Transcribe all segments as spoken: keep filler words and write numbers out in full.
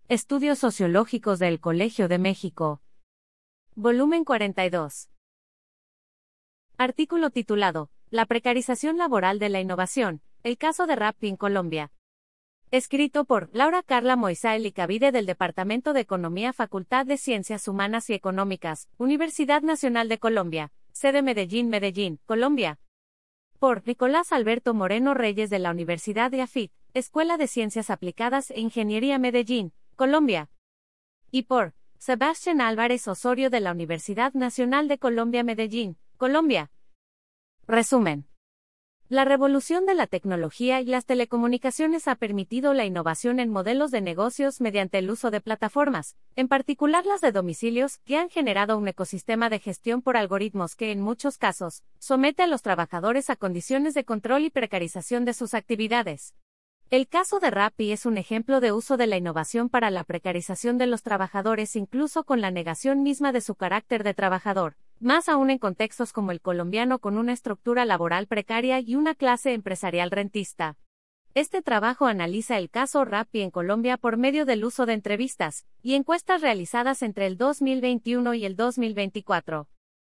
Estudios Sociológicos del Colegio de México. Volumen cuarenta y dos. Artículo titulado, La precarización laboral de la innovación, el caso de Rappi en Colombia. Escrito por Laura Carla Moisael y Cavide del Departamento de Economía Facultad de Ciencias Humanas y Económicas, Universidad Nacional de Colombia, sede Medellín, Medellín, Colombia. Por Nicolás Alberto Moreno Reyes de la Universidad de AFIT, Escuela de Ciencias Aplicadas e Ingeniería Medellín, Colombia. Y por Sebastián Álvarez Osorio de la Universidad Nacional de Colombia Medellín, Colombia. Resumen. La revolución de la tecnología y las telecomunicaciones ha permitido la innovación en modelos de negocios mediante el uso de plataformas, en particular las de domicilios, que han generado un ecosistema de gestión por algoritmos que, en muchos casos, somete a los trabajadores a condiciones de control y precarización de sus actividades. El caso de Rappi es un ejemplo de uso de la innovación para la precarización de los trabajadores, incluso con la negación misma de su carácter de trabajador, más aún en contextos como el colombiano con una estructura laboral precaria y una clase empresarial rentista. Este trabajo analiza el caso Rappi en Colombia por medio del uso de entrevistas y encuestas realizadas entre el dos mil veintiuno y el dos mil veinticuatro.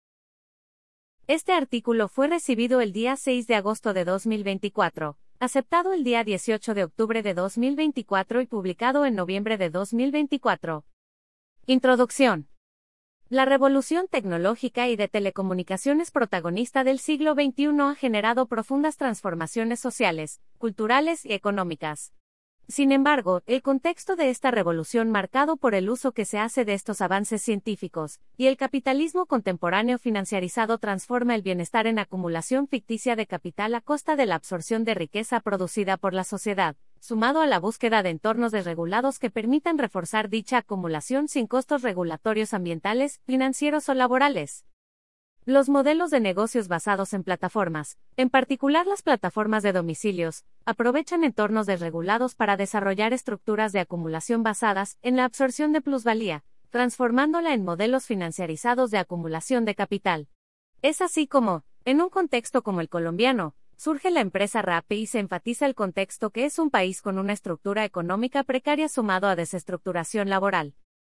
Este artículo fue recibido el día seis de agosto de dos mil veinticuatro. Aceptado el día dieciocho de octubre de dos mil veinticuatro y publicado en noviembre de dos mil veinticuatro. Introducción. La revolución tecnológica y de telecomunicaciones protagonista del siglo veintiuno ha generado profundas transformaciones sociales, culturales y económicas. Sin embargo, el contexto de esta revolución, marcado por el uso que se hace de estos avances científicos, y el capitalismo contemporáneo financiarizado, transforma el bienestar en acumulación ficticia de capital a costa de la absorción de riqueza producida por la sociedad, sumado a la búsqueda de entornos desregulados que permitan reforzar dicha acumulación sin costos regulatorios ambientales, financieros o laborales. Los modelos de negocios basados en plataformas, en particular las plataformas de domicilios, aprovechan entornos desregulados para desarrollar estructuras de acumulación basadas en la absorción de plusvalía, transformándola en modelos financiarizados de acumulación de capital. Es así como, en un contexto como el colombiano, surge la empresa Rappi y se enfatiza el contexto que es un país con una estructura económica precaria sumado a desestructuración laboral.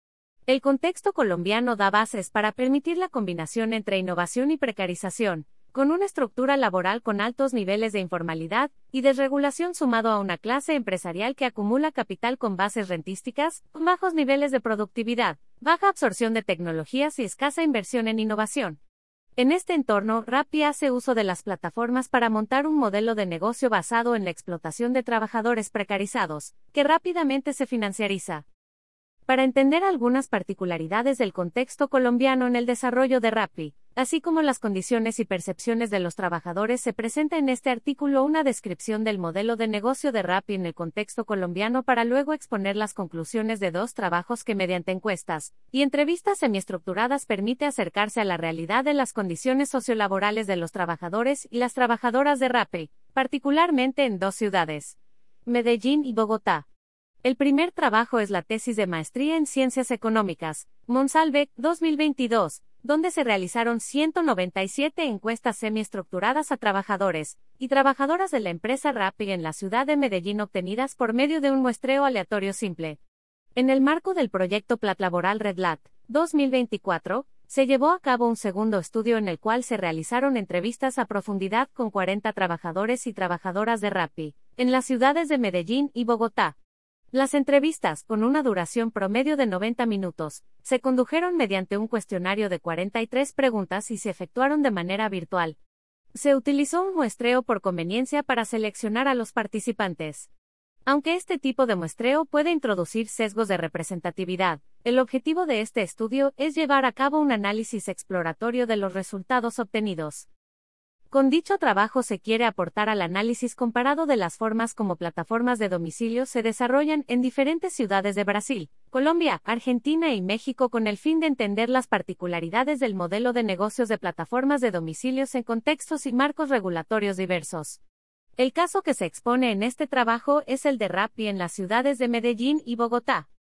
El contexto colombiano da bases para permitir la combinación entre innovación y precarización, con una estructura laboral con altos niveles de informalidad y desregulación sumado a una clase empresarial que acumula capital con bases rentísticas, con bajos niveles de productividad, baja absorción de tecnologías y escasa inversión en innovación. En este entorno, Rappi hace uso de las plataformas para montar un modelo de negocio basado en la explotación de trabajadores precarizados, que rápidamente se financiariza. Para entender algunas particularidades del contexto colombiano en el desarrollo de Rappi, así como las condiciones y percepciones de los trabajadores, se presenta en este artículo una descripción del modelo de negocio de Rappi en el contexto colombiano para luego exponer las conclusiones de dos trabajos que mediante encuestas y entrevistas semiestructuradas permite acercarse a la realidad de las condiciones sociolaborales de los trabajadores y las trabajadoras de Rappi, particularmente en dos ciudades, Medellín y Bogotá. El primer trabajo es la tesis de maestría en Ciencias Económicas, Monsalve, dos mil veintidós, donde se realizaron ciento noventa y siete encuestas semiestructuradas a trabajadores y trabajadoras de la empresa Rappi en la ciudad de Medellín obtenidas por medio de un muestreo aleatorio simple. En el marco del proyecto Plat Laboral Redlat, dos mil veinticuatro, se llevó a cabo un segundo estudio en el cual se realizaron entrevistas a profundidad con cuarenta trabajadores y trabajadoras de Rappi, en las ciudades de Medellín y Bogotá. Las entrevistas, con una duración promedio de noventa minutos, se condujeron mediante un cuestionario de cuarenta y tres preguntas y se efectuaron de manera virtual. Se utilizó un muestreo por conveniencia para seleccionar a los participantes. Aunque este tipo de muestreo puede introducir sesgos de representatividad, el objetivo de este estudio es llevar a cabo un análisis exploratorio de los resultados obtenidos. Con dicho trabajo se quiere aportar al análisis comparado de las formas como plataformas de domicilio se desarrollan en diferentes ciudades de Brasil, Colombia, Argentina y México con el fin de entender las particularidades del modelo de negocios de plataformas de domicilios en contextos y marcos regulatorios diversos. El caso que se expone en este trabajo es el de Rappi en las ciudades de Medellín y Bogotá.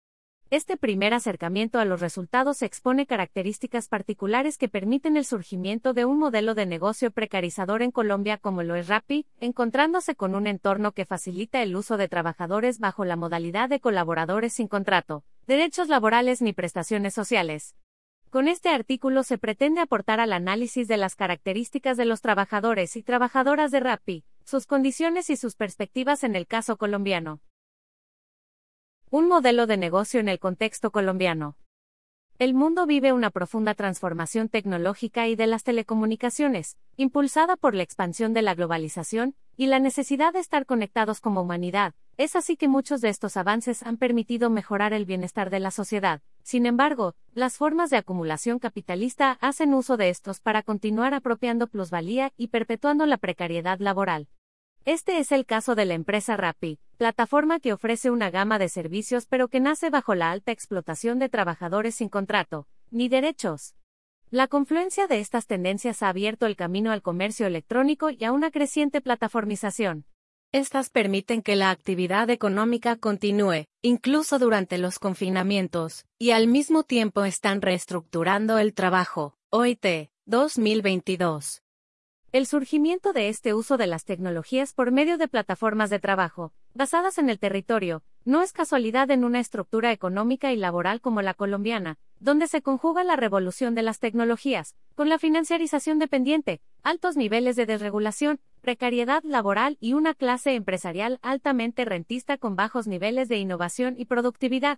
Este primer acercamiento a los resultados expone características particulares que permiten el surgimiento de un modelo de negocio precarizador en Colombia como lo es Rappi, encontrándose con un entorno que facilita el uso de trabajadores bajo la modalidad de colaboradores sin contrato, derechos laborales ni prestaciones sociales. Con este artículo se pretende aportar al análisis de las características de los trabajadores y trabajadoras de Rappi, sus condiciones y sus perspectivas en el caso colombiano. Un modelo de negocio en el contexto colombiano. El mundo vive una profunda transformación tecnológica y de las telecomunicaciones, impulsada por la expansión de la globalización y la necesidad de estar conectados como humanidad. Es así que muchos de estos avances han permitido mejorar el bienestar de la sociedad. Sin embargo, las formas de acumulación capitalista hacen uso de estos para continuar apropiando plusvalía y perpetuando la precariedad laboral. Este es el caso de la empresa Rappi, plataforma que ofrece una gama de servicios pero que nace bajo la alta explotación de trabajadores sin contrato, ni derechos. La confluencia de estas tendencias ha abierto el camino al comercio electrónico y a una creciente plataformización. Estas permiten que la actividad económica continúe, incluso durante los confinamientos, y al mismo tiempo están reestructurando el trabajo. O I T, dos mil veintidós. El surgimiento de este uso de las tecnologías por medio de plataformas de trabajo, basadas en el territorio, no es casualidad en una estructura económica y laboral como la colombiana, donde se conjuga la revolución de las tecnologías, con la financiarización dependiente, altos niveles de desregulación, precariedad laboral y una clase empresarial altamente rentista con bajos niveles de innovación y productividad.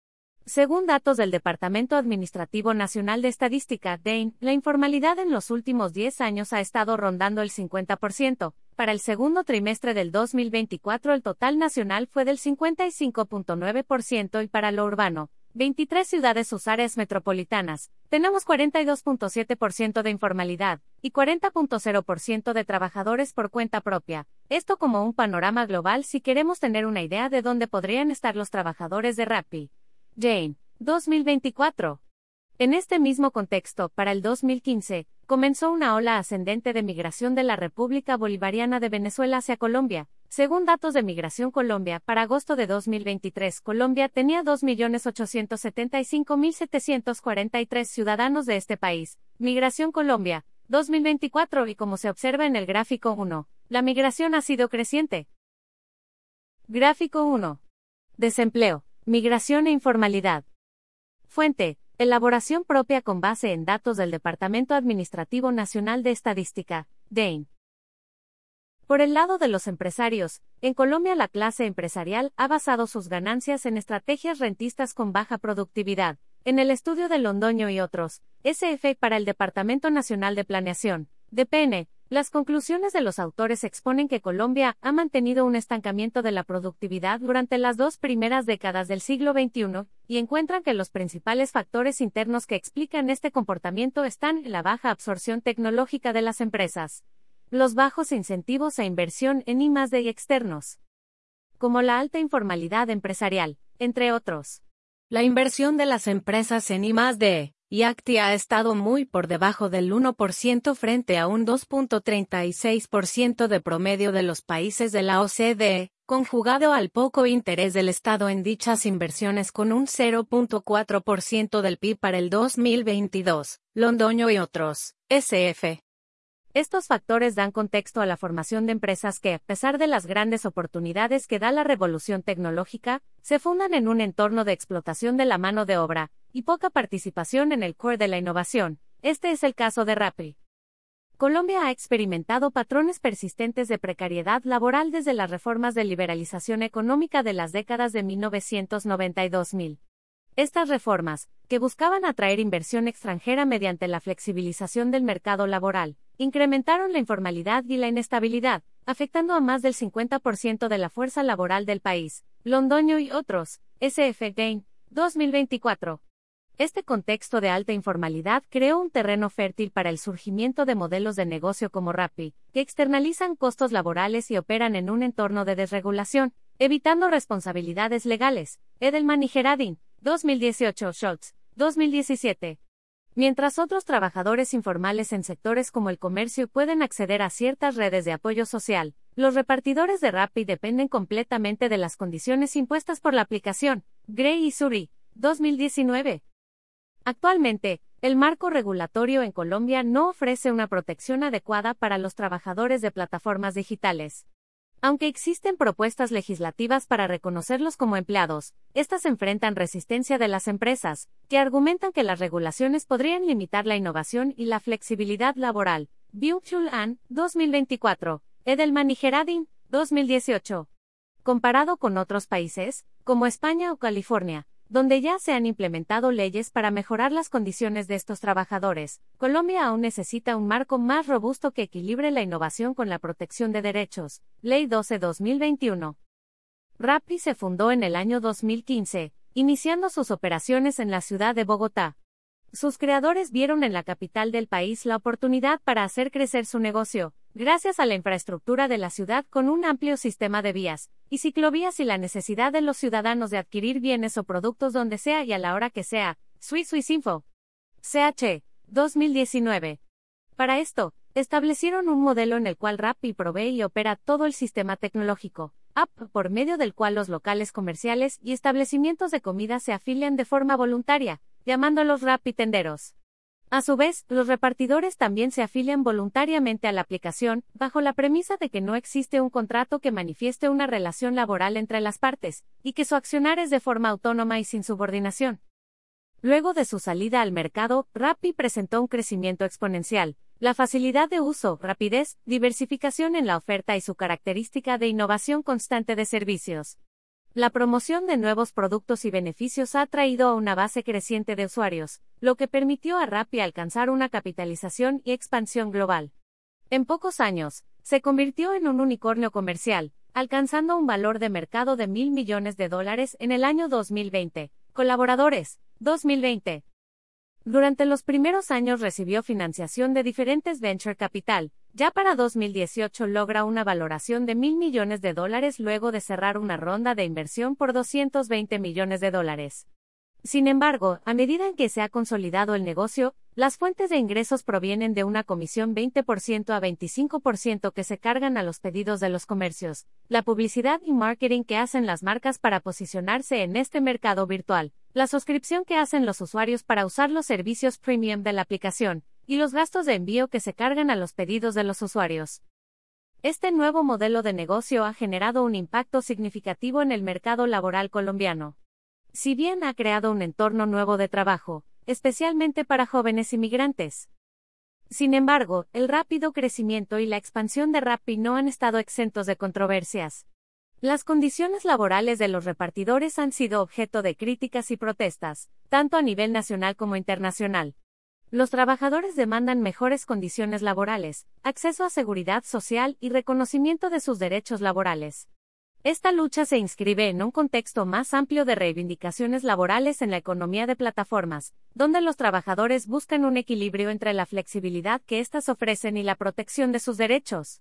Según datos del Departamento Administrativo Nacional de Estadística, D A N E, la informalidad en los últimos diez años ha estado rondando el cincuenta por ciento. Para el segundo trimestre del dos mil veinticuatro el total nacional fue del cincuenta y cinco punto nueve por ciento y para lo urbano, veintitrés ciudades sus áreas metropolitanas, tenemos cuarenta y dos punto siete por ciento de informalidad y cuarenta punto cero por ciento de trabajadores por cuenta propia. Esto como un panorama global si queremos tener una idea de dónde podrían estar los trabajadores de Rappi. Jane, dos mil veinticuatro. En este mismo contexto, para el dos mil quince, comenzó una ola ascendente de migración de la República Bolivariana de Venezuela hacia Colombia. Según datos de Migración Colombia, para agosto de dos mil veintitrés, Colombia tenía dos millones ochocientos setenta y cinco mil setecientos cuarenta y tres ciudadanos de este país. Migración Colombia, dos mil veinticuatro y como se observa en el gráfico uno, la migración ha sido creciente. Gráfico uno. Desempleo. Migración e informalidad. Fuente: elaboración propia con base en datos del Departamento Administrativo Nacional de Estadística, D A N E. Por el lado de los empresarios, en Colombia la clase empresarial ha basado sus ganancias en estrategias rentistas con baja productividad. En el estudio de Londoño y otros, S F para el Departamento Nacional de Planeación, D P N, las conclusiones de los autores exponen que Colombia ha mantenido un estancamiento de la productividad durante las dos primeras décadas del siglo veintiuno, y encuentran que los principales factores internos que explican este comportamiento están en la baja absorción tecnológica de las empresas, los bajos incentivos a inversión en I más D y externos, como la alta informalidad empresarial, entre otros. La inversión de las empresas en I más D y ACTI ha estado muy por debajo del uno por ciento frente a un dos punto treinta y seis por ciento de promedio de los países de la O C D E, conjugado al poco interés del Estado en dichas inversiones con un cero punto cuatro por ciento del P I B para el dos mil veintidós, Londoño y otros, S F. Estos factores dan contexto a la formación de empresas que, a pesar de las grandes oportunidades que da la revolución tecnológica, se fundan en un entorno de explotación de la mano de obra, y poca participación en el core de la innovación. Este es el caso de Rappi. Colombia ha experimentado patrones persistentes de precariedad laboral desde las reformas de liberalización económica de las décadas de mil novecientos noventa y dos mil. Estas reformas, que buscaban atraer inversión extranjera mediante la flexibilización del mercado laboral, incrementaron la informalidad y la inestabilidad, afectando a más del cincuenta por ciento de la fuerza laboral del país. Londoño y otros, S F D A N E, dos mil veinticuatro. Este contexto de alta informalidad creó un terreno fértil para el surgimiento de modelos de negocio como Rappi, que externalizan costos laborales y operan en un entorno de desregulación, evitando responsabilidades legales. Edelman y Gerardin, dos mil dieciocho, Schultz, dos mil diecisiete. Mientras otros trabajadores informales en sectores como el comercio pueden acceder a ciertas redes de apoyo social, los repartidores de Rappi dependen completamente de las condiciones impuestas por la aplicación. Gray y Suri, dos mil diecinueve. Actualmente, el marco regulatorio en Colombia no ofrece una protección adecuada para los trabajadores de plataformas digitales. Aunque existen propuestas legislativas para reconocerlos como empleados, estas enfrentan resistencia de las empresas, que argumentan que las regulaciones podrían limitar la innovación y la flexibilidad laboral. Byung-Chul An, dos mil veinticuatro, Edelman y Gerardin, dos mil dieciocho. Comparado con otros países, como España o California, donde ya se han implementado leyes para mejorar las condiciones de estos trabajadores, Colombia aún necesita un marco más robusto que equilibre la innovación con la protección de derechos. Ley doce barra dos mil veintiuno. Rappi se fundó en el año dos mil quince, iniciando sus operaciones en la ciudad de Bogotá. Sus creadores vieron en la capital del país la oportunidad para hacer crecer su negocio, gracias a la infraestructura de la ciudad con un amplio sistema de vías y ciclovías y la necesidad de los ciudadanos de adquirir bienes o productos donde sea y a la hora que sea. Sui Sui Info. C H. dos mil diecinueve. Para esto, establecieron un modelo en el cual Rappi provee y opera todo el sistema tecnológico, app, por medio del cual los locales comerciales y establecimientos de comida se afilian de forma voluntaria, llamándolos Rappi tenderos. A su vez, los repartidores también se afilian voluntariamente a la aplicación, bajo la premisa de que no existe un contrato que manifieste una relación laboral entre las partes, y que su accionar es de forma autónoma y sin subordinación. Luego de su salida al mercado, Rappi presentó un crecimiento exponencial, la facilidad de uso, rapidez, diversificación en la oferta y su característica de innovación constante de servicios. La promoción de nuevos productos y beneficios ha traído a una base creciente de usuarios, lo que permitió a Rappi alcanzar una capitalización y expansión global. En pocos años, se convirtió en un unicornio comercial, alcanzando un valor de mercado de mil millones de dólares en el año dos mil veinte. Colaboradores, dos mil veinte. Durante los primeros años recibió financiación de diferentes venture capital. Ya para dos mil dieciocho logra una valoración de mil millones de dólares luego de cerrar una ronda de inversión por doscientos veinte millones de dólares. Sin embargo, a medida en que se ha consolidado el negocio, las fuentes de ingresos provienen de una comisión veinte por ciento a veinticinco por ciento que se cargan a los pedidos de los comercios, la publicidad y marketing que hacen las marcas para posicionarse en este mercado virtual, la suscripción que hacen los usuarios para usar los servicios premium de la aplicación, y los gastos de envío que se cargan a los pedidos de los usuarios. Este nuevo modelo de negocio ha generado un impacto significativo en el mercado laboral colombiano. Si bien ha creado un entorno nuevo de trabajo, especialmente para jóvenes inmigrantes. Sin embargo, el rápido crecimiento y la expansión de Rappi no han estado exentos de controversias. Las condiciones laborales de los repartidores han sido objeto de críticas y protestas, tanto a nivel nacional como internacional. Los trabajadores demandan mejores condiciones laborales, acceso a seguridad social y reconocimiento de sus derechos laborales. Esta lucha se inscribe en un contexto más amplio de reivindicaciones laborales en la economía de plataformas, donde los trabajadores buscan un equilibrio entre la flexibilidad que éstas ofrecen y la protección de sus derechos.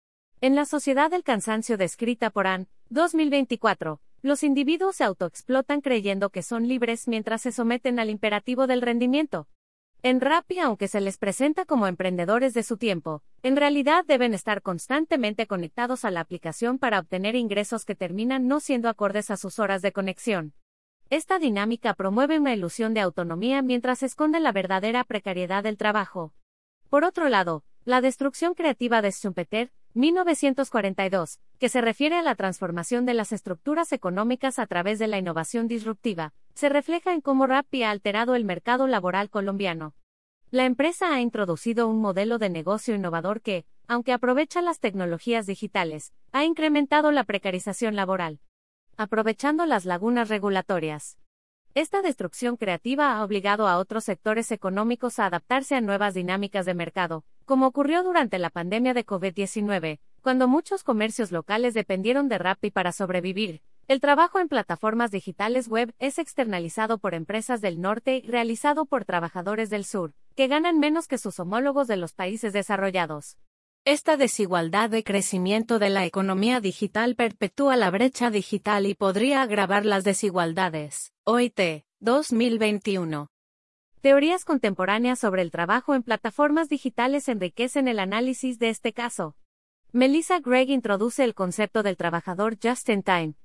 En la sociedad del cansancio descrita por An, dos mil veinticuatro, los individuos se autoexplotan creyendo que son libres mientras se someten al imperativo del rendimiento. En Rappi, aunque se les presenta como emprendedores de su tiempo, en realidad deben estar constantemente conectados a la aplicación para obtener ingresos que terminan no siendo acordes a sus horas de conexión. Esta dinámica promueve una ilusión de autonomía mientras esconde la verdadera precariedad del trabajo. Por otro lado, la destrucción creativa de Schumpeter, mil novecientos cuarenta y dos, que se refiere a la transformación de las estructuras económicas a través de la innovación disruptiva, se refleja en cómo Rappi ha alterado el mercado laboral colombiano. La empresa ha introducido un modelo de negocio innovador que, aunque aprovecha las tecnologías digitales, ha incrementado la precarización laboral, aprovechando las lagunas regulatorias. Esta destrucción creativa ha obligado a otros sectores económicos a adaptarse a nuevas dinámicas de mercado, como ocurrió durante la pandemia de COVID diecinueve, cuando muchos comercios locales dependieron de Rappi para sobrevivir. El trabajo en plataformas digitales web es externalizado por empresas del norte y realizado por trabajadores del sur, que ganan menos que sus homólogos de los países desarrollados. Esta desigualdad de crecimiento de la economía digital perpetúa la brecha digital y podría agravar las desigualdades. O I T, dos mil veintiuno. Teorías contemporáneas sobre el trabajo en plataformas digitales enriquecen el análisis de este caso. Melissa Gregg introduce el concepto del trabajador just in time,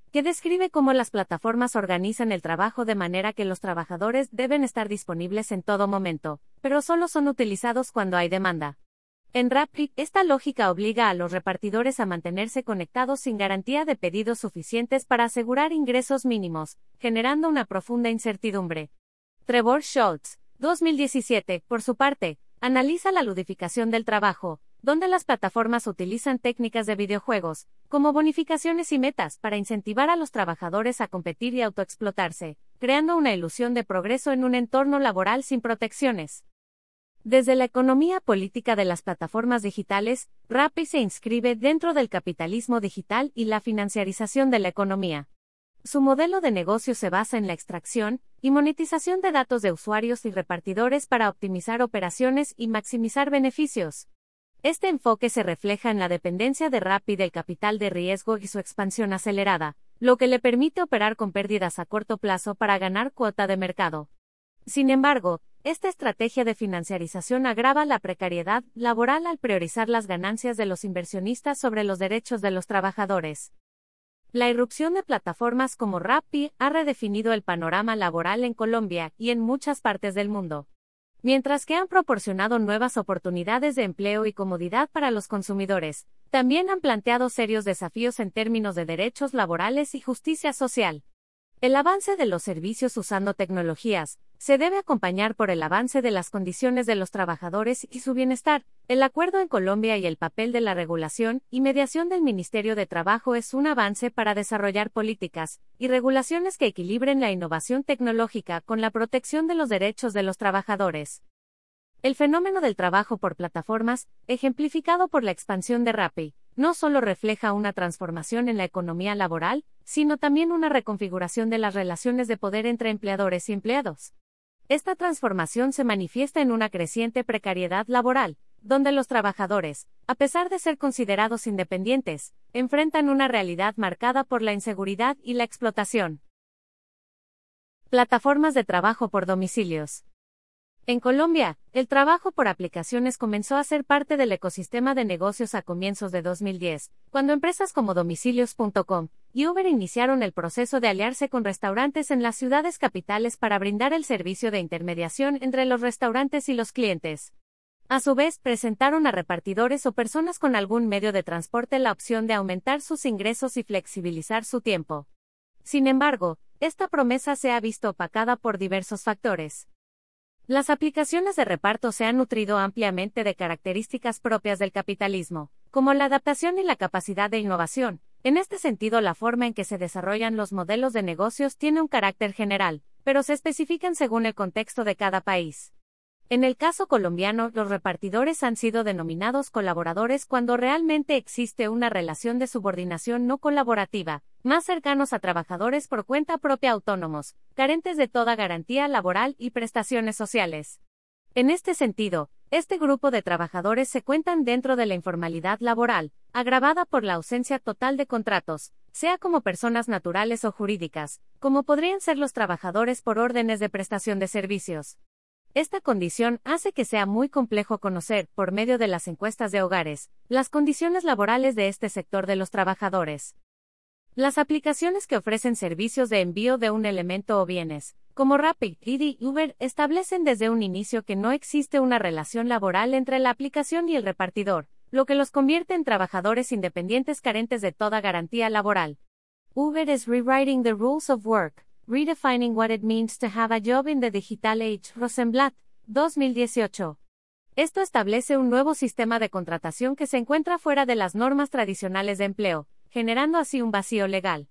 que describe cómo las plataformas organizan el trabajo de manera que los trabajadores deben estar disponibles en todo momento, pero solo son utilizados cuando hay demanda. En Rappi, esta lógica obliga a los repartidores a mantenerse conectados sin garantía de pedidos suficientes para asegurar ingresos mínimos, generando una profunda incertidumbre. Trevor Schultz, dos mil diecisiete, por su parte, analiza la ludificación del trabajo, donde las plataformas utilizan técnicas de videojuegos, como bonificaciones y metas, para incentivar a los trabajadores a competir y autoexplotarse, creando una ilusión de progreso en un entorno laboral sin protecciones. Desde la economía política de las plataformas digitales, Rappi se inscribe dentro del capitalismo digital y la financiarización de la economía. Su modelo de negocio se basa en la extracción y monetización de datos de usuarios y repartidores para optimizar operaciones y maximizar beneficios. Este enfoque se refleja en la dependencia de Rappi del capital de riesgo y su expansión acelerada, lo que le permite operar con pérdidas a corto plazo para ganar cuota de mercado. Sin embargo, esta estrategia de financiarización agrava la precariedad laboral al priorizar las ganancias de los inversionistas sobre los derechos de los trabajadores. La irrupción de plataformas como Rappi ha redefinido el panorama laboral en Colombia y en muchas partes del mundo. Mientras que han proporcionado nuevas oportunidades de empleo y comodidad para los consumidores, también han planteado serios desafíos en términos de derechos laborales y justicia social. El avance de los servicios usando tecnologías se debe acompañar por el avance de las condiciones de los trabajadores y su bienestar. El acuerdo en Colombia y el papel de la regulación y mediación del Ministerio de Trabajo es un avance para desarrollar políticas y regulaciones que equilibren la innovación tecnológica con la protección de los derechos de los trabajadores. El fenómeno del trabajo por plataformas, ejemplificado por la expansión de Rappi, no solo refleja una transformación en la economía laboral, sino también una reconfiguración de las relaciones de poder entre empleadores y empleados. Esta transformación se manifiesta en una creciente precariedad laboral, donde los trabajadores, a pesar de ser considerados independientes, enfrentan una realidad marcada por la inseguridad y la explotación. Plataformas de trabajo por domicilios. En Colombia, el trabajo por aplicaciones comenzó a ser parte del ecosistema de negocios a comienzos de dos mil diez, cuando empresas como domicilios punto com y Uber iniciaron el proceso de aliarse con restaurantes en las ciudades capitales para brindar el servicio de intermediación entre los restaurantes y los clientes. A su vez, presentaron a repartidores o personas con algún medio de transporte la opción de aumentar sus ingresos y flexibilizar su tiempo. Sin embargo, esta promesa se ha visto opacada por diversos factores. Las aplicaciones de reparto se han nutrido ampliamente de características propias del capitalismo, como la adaptación y la capacidad de innovación. En este sentido, la forma en que se desarrollan los modelos de negocios tiene un carácter general, pero se especifican según el contexto de cada país. En el caso colombiano, los repartidores han sido denominados colaboradores cuando realmente existe una relación de subordinación no colaborativa, más cercanos a trabajadores por cuenta propia autónomos, carentes de toda garantía laboral y prestaciones sociales. En este sentido, este grupo de trabajadores se cuentan dentro de la informalidad laboral, agravada por la ausencia total de contratos, sea como personas naturales o jurídicas, como podrían ser los trabajadores por órdenes de prestación de servicios. Esta condición hace que sea muy complejo conocer, por medio de las encuestas de hogares, las condiciones laborales de este sector de los trabajadores. Las aplicaciones que ofrecen servicios de envío de un elemento o bienes, como Rappi, Didi y Uber, establecen desde un inicio que no existe una relación laboral entre la aplicación y el repartidor, lo que los convierte en trabajadores independientes carentes de toda garantía laboral. Uber is rewriting the rules of work. Redefining what it means to have a job in the digital age. Rosenblatt, dos mil dieciocho. Esto establece un nuevo sistema de contratación que se encuentra fuera de las normas tradicionales de empleo, generando así un vacío legal.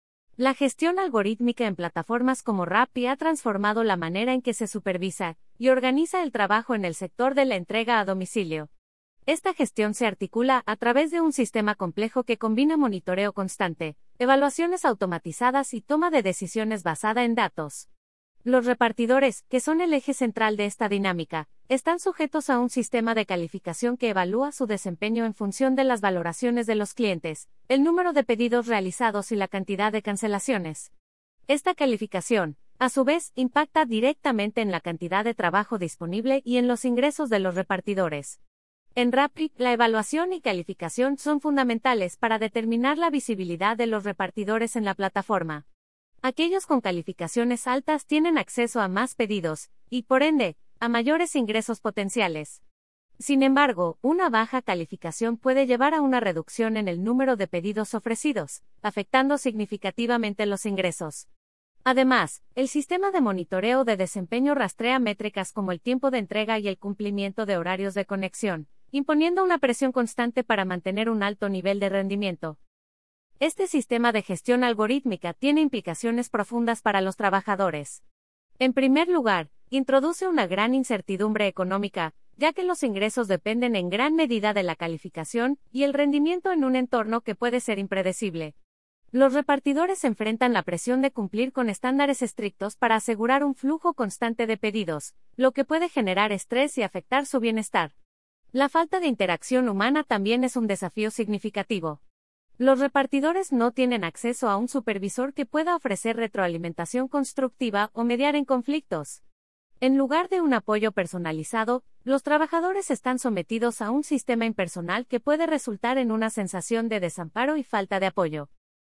La gestión algorítmica en plataformas como Rappi ha transformado la manera en que se supervisa y organiza el trabajo en el sector de la entrega a domicilio. Esta gestión se articula a través de un sistema complejo que combina monitoreo constante, evaluaciones automatizadas y toma de decisiones basada en datos. Los repartidores, que son el eje central de esta dinámica, están sujetos a un sistema de calificación que evalúa su desempeño en función de las valoraciones de los clientes, el número de pedidos realizados y la cantidad de cancelaciones. Esta calificación, a su vez, impacta directamente en la cantidad de trabajo disponible y en los ingresos de los repartidores. En Rappi, la evaluación y calificación son fundamentales para determinar la visibilidad de los repartidores en la plataforma. Aquellos con calificaciones altas tienen acceso a más pedidos, y por ende, a mayores ingresos potenciales. Sin embargo, una baja calificación puede llevar a una reducción en el número de pedidos ofrecidos, afectando significativamente los ingresos. Además, el sistema de monitoreo de desempeño rastrea métricas como el tiempo de entrega y el cumplimiento de horarios de conexión, imponiendo una presión constante para mantener un alto nivel de rendimiento. Este sistema de gestión algorítmica tiene implicaciones profundas para los trabajadores. En primer lugar, introduce una gran incertidumbre económica, ya que los ingresos dependen en gran medida de la calificación y el rendimiento en un entorno que puede ser impredecible. Los repartidores enfrentan la presión de cumplir con estándares estrictos para asegurar un flujo constante de pedidos, lo que puede generar estrés y afectar su bienestar. La falta de interacción humana también es un desafío significativo. Los repartidores no tienen acceso a un supervisor que pueda ofrecer retroalimentación constructiva o mediar en conflictos. En lugar de un apoyo personalizado, los trabajadores están sometidos a un sistema impersonal que puede resultar en una sensación de desamparo y falta de apoyo.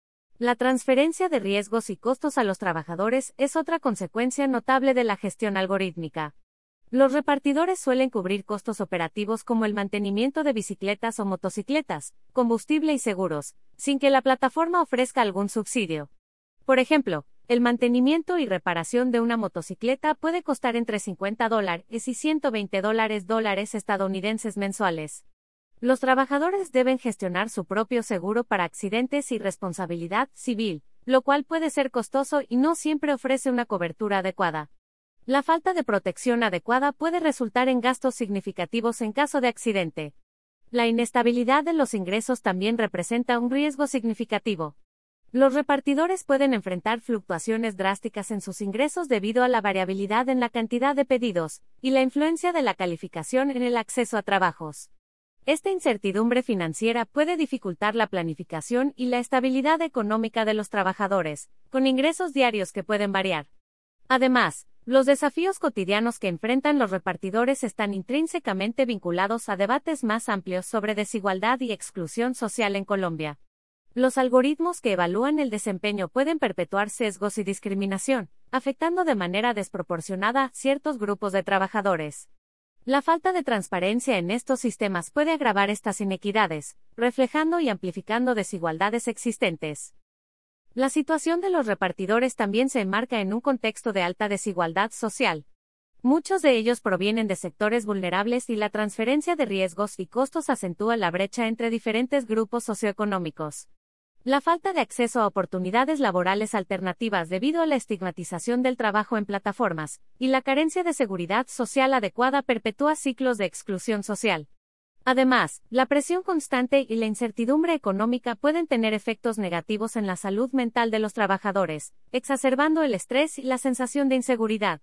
La transferencia de riesgos y costos a los trabajadores es otra consecuencia notable de la gestión algorítmica. Los repartidores suelen cubrir costos operativos como el mantenimiento de bicicletas o motocicletas, combustible y seguros, sin que la plataforma ofrezca algún subsidio. Por ejemplo, el mantenimiento y reparación de una motocicleta puede costar entre cincuenta dólares y ciento veinte dólares dólares estadounidenses mensuales. Los trabajadores deben gestionar su propio seguro para accidentes y responsabilidad civil, lo cual puede ser costoso y no siempre ofrece una cobertura adecuada. La falta de protección adecuada puede resultar en gastos significativos en caso de accidente. La inestabilidad de los ingresos también representa un riesgo significativo. Los repartidores pueden enfrentar fluctuaciones drásticas en sus ingresos debido a la variabilidad en la cantidad de pedidos y la influencia de la calificación en el acceso a trabajos. Esta incertidumbre financiera puede dificultar la planificación y la estabilidad económica de los trabajadores, con ingresos diarios que pueden variar. Además, los desafíos cotidianos que enfrentan los repartidores están intrínsecamente vinculados a debates más amplios sobre desigualdad y exclusión social en Colombia. Los algoritmos que evalúan el desempeño pueden perpetuar sesgos y discriminación, afectando de manera desproporcionada a ciertos grupos de trabajadores. La falta de transparencia en estos sistemas puede agravar estas inequidades, reflejando y amplificando desigualdades existentes. La situación de los repartidores también se enmarca en un contexto de alta desigualdad social. Muchos de ellos provienen de sectores vulnerables y la transferencia de riesgos y costos acentúa la brecha entre diferentes grupos socioeconómicos. La falta de acceso a oportunidades laborales alternativas debido a la estigmatización del trabajo en plataformas y la carencia de seguridad social adecuada perpetúa ciclos de exclusión social. Además, la presión constante y la incertidumbre económica pueden tener efectos negativos en la salud mental de los trabajadores, exacerbando el estrés y la sensación de inseguridad.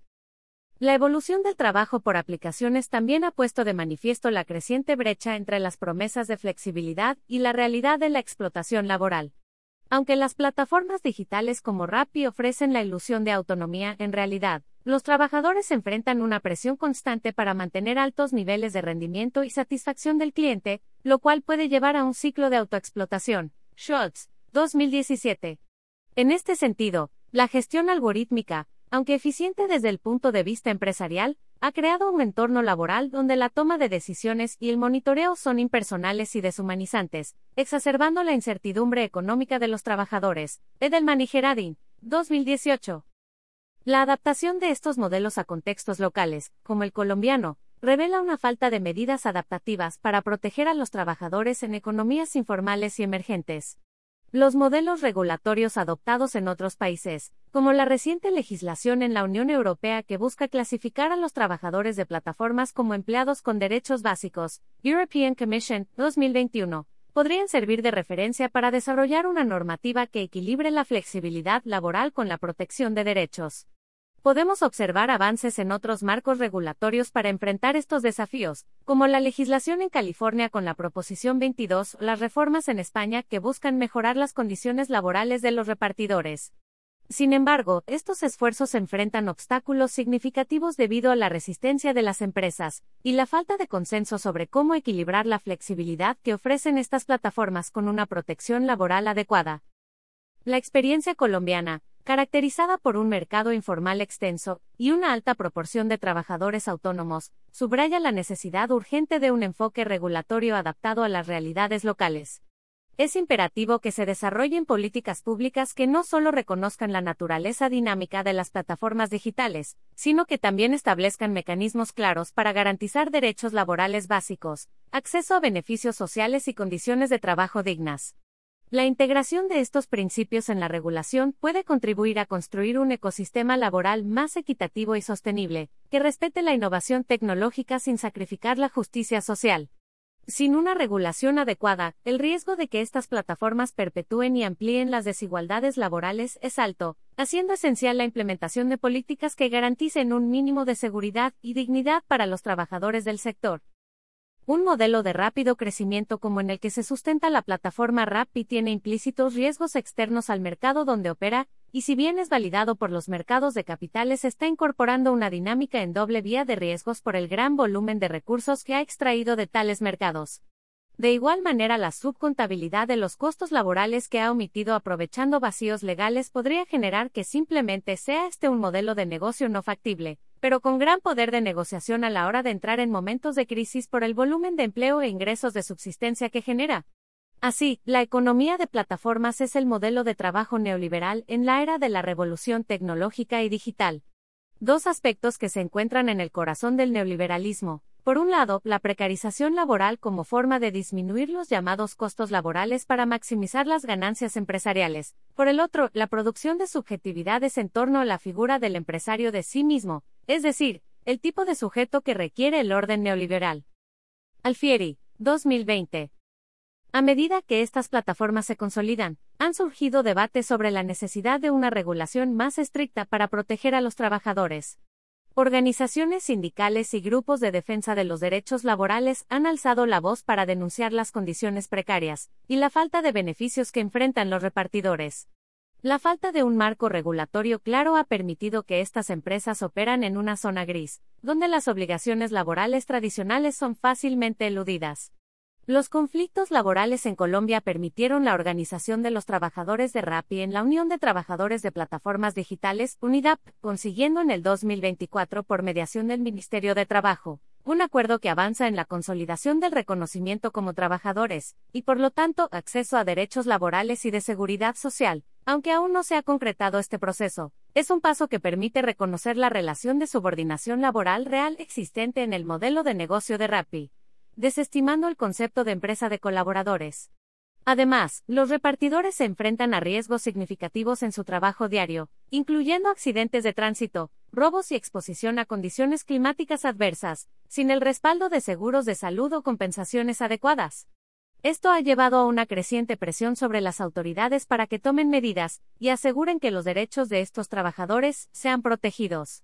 La evolución del trabajo por aplicaciones también ha puesto de manifiesto la creciente brecha entre las promesas de flexibilidad y la realidad de la explotación laboral. Aunque las plataformas digitales como Rappi ofrecen la ilusión de autonomía, en realidad, los trabajadores enfrentan una presión constante para mantener altos niveles de rendimiento y satisfacción del cliente, lo cual puede llevar a un ciclo de autoexplotación. Schultz, dos mil diecisiete. En este sentido, la gestión algorítmica, aunque eficiente desde el punto de vista empresarial, ha creado un entorno laboral donde la toma de decisiones y el monitoreo son impersonales y deshumanizantes, exacerbando la incertidumbre económica de los trabajadores. Edelman y Gerardin, dos mil dieciocho. La adaptación de estos modelos a contextos locales, como el colombiano, revela una falta de medidas adaptativas para proteger a los trabajadores en economías informales y emergentes. Los modelos regulatorios adoptados en otros países, como la reciente legislación en la Unión Europea que busca clasificar a los trabajadores de plataformas como empleados con derechos básicos, European Commission, dos mil veintiuno, podrían servir de referencia para desarrollar una normativa que equilibre la flexibilidad laboral con la protección de derechos. Podemos observar avances en otros marcos regulatorios para enfrentar estos desafíos, como la legislación en California con la Proposición veintidós o las reformas en España que buscan mejorar las condiciones laborales de los repartidores. Sin embargo, estos esfuerzos enfrentan obstáculos significativos debido a la resistencia de las empresas y la falta de consenso sobre cómo equilibrar la flexibilidad que ofrecen estas plataformas con una protección laboral adecuada. La experiencia colombiana, caracterizada por un mercado informal extenso y una alta proporción de trabajadores autónomos, subraya la necesidad urgente de un enfoque regulatorio adaptado a las realidades locales. Es imperativo que se desarrollen políticas públicas que no solo reconozcan la naturaleza dinámica de las plataformas digitales, sino que también establezcan mecanismos claros para garantizar derechos laborales básicos, acceso a beneficios sociales y condiciones de trabajo dignas. La integración de estos principios en la regulación puede contribuir a construir un ecosistema laboral más equitativo y sostenible, que respete la innovación tecnológica sin sacrificar la justicia social. Sin una regulación adecuada, el riesgo de que estas plataformas perpetúen y amplíen las desigualdades laborales es alto, haciendo esencial la implementación de políticas que garanticen un mínimo de seguridad y dignidad para los trabajadores del sector. Un modelo de rápido crecimiento como en el que se sustenta la plataforma Rappi tiene implícitos riesgos externos al mercado donde opera, y si bien es validado por los mercados de capitales, está incorporando una dinámica en doble vía de riesgos por el gran volumen de recursos que ha extraído de tales mercados. De igual manera, la subcontabilidad de los costos laborales que ha omitido aprovechando vacíos legales podría generar que simplemente sea este un modelo de negocio no factible, pero con gran poder de negociación a la hora de entrar en momentos de crisis por el volumen de empleo e ingresos de subsistencia que genera. Así, la economía de plataformas es el modelo de trabajo neoliberal en la era de la revolución tecnológica y digital. Dos aspectos que se encuentran en el corazón del neoliberalismo. Por un lado, la precarización laboral como forma de disminuir los llamados costos laborales para maximizar las ganancias empresariales. Por el otro, la producción de subjetividades en torno a la figura del empresario de sí mismo, es decir, el tipo de sujeto que requiere el orden neoliberal. Alfieri, dos mil veinte. A medida que estas plataformas se consolidan, han surgido debates sobre la necesidad de una regulación más estricta para proteger a los trabajadores. Organizaciones sindicales y grupos de defensa de los derechos laborales han alzado la voz para denunciar las condiciones precarias y la falta de beneficios que enfrentan los repartidores. La falta de un marco regulatorio claro ha permitido que estas empresas operan en una zona gris, donde las obligaciones laborales tradicionales son fácilmente eludidas. Los conflictos laborales en Colombia permitieron la organización de los trabajadores de Rappi en la Unión de Trabajadores de Plataformas Digitales, UNIDAP, consiguiendo en el dos mil veinticuatro por mediación del Ministerio de Trabajo, un acuerdo que avanza en la consolidación del reconocimiento como trabajadores, y por lo tanto, acceso a derechos laborales y de seguridad social, aunque aún no se ha concretado este proceso. Es un paso que permite reconocer la relación de subordinación laboral real existente en el modelo de negocio de Rappi, desestimando el concepto de empresa de colaboradores. Además, los repartidores se enfrentan a riesgos significativos en su trabajo diario, incluyendo accidentes de tránsito, robos y exposición a condiciones climáticas adversas, sin el respaldo de seguros de salud o compensaciones adecuadas. Esto ha llevado a una creciente presión sobre las autoridades para que tomen medidas y aseguren que los derechos de estos trabajadores sean protegidos.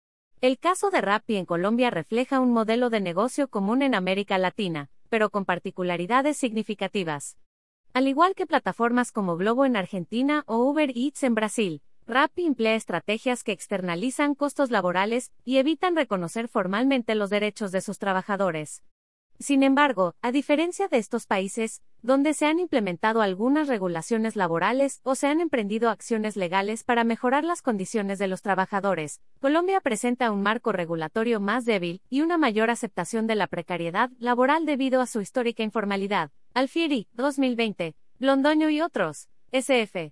El caso de Rappi en Colombia refleja un modelo de negocio común en América Latina, pero con particularidades significativas. Al igual que plataformas como Globo en Argentina o Uber Eats en Brasil, Rappi emplea estrategias que externalizan costos laborales y evitan reconocer formalmente los derechos de sus trabajadores. Sin embargo, a diferencia de estos países, donde se han implementado algunas regulaciones laborales o se han emprendido acciones legales para mejorar las condiciones de los trabajadores, Colombia presenta un marco regulatorio más débil y una mayor aceptación de la precariedad laboral debido a su histórica informalidad. Alfieri, dos mil veinte, Londoño y otros, S F.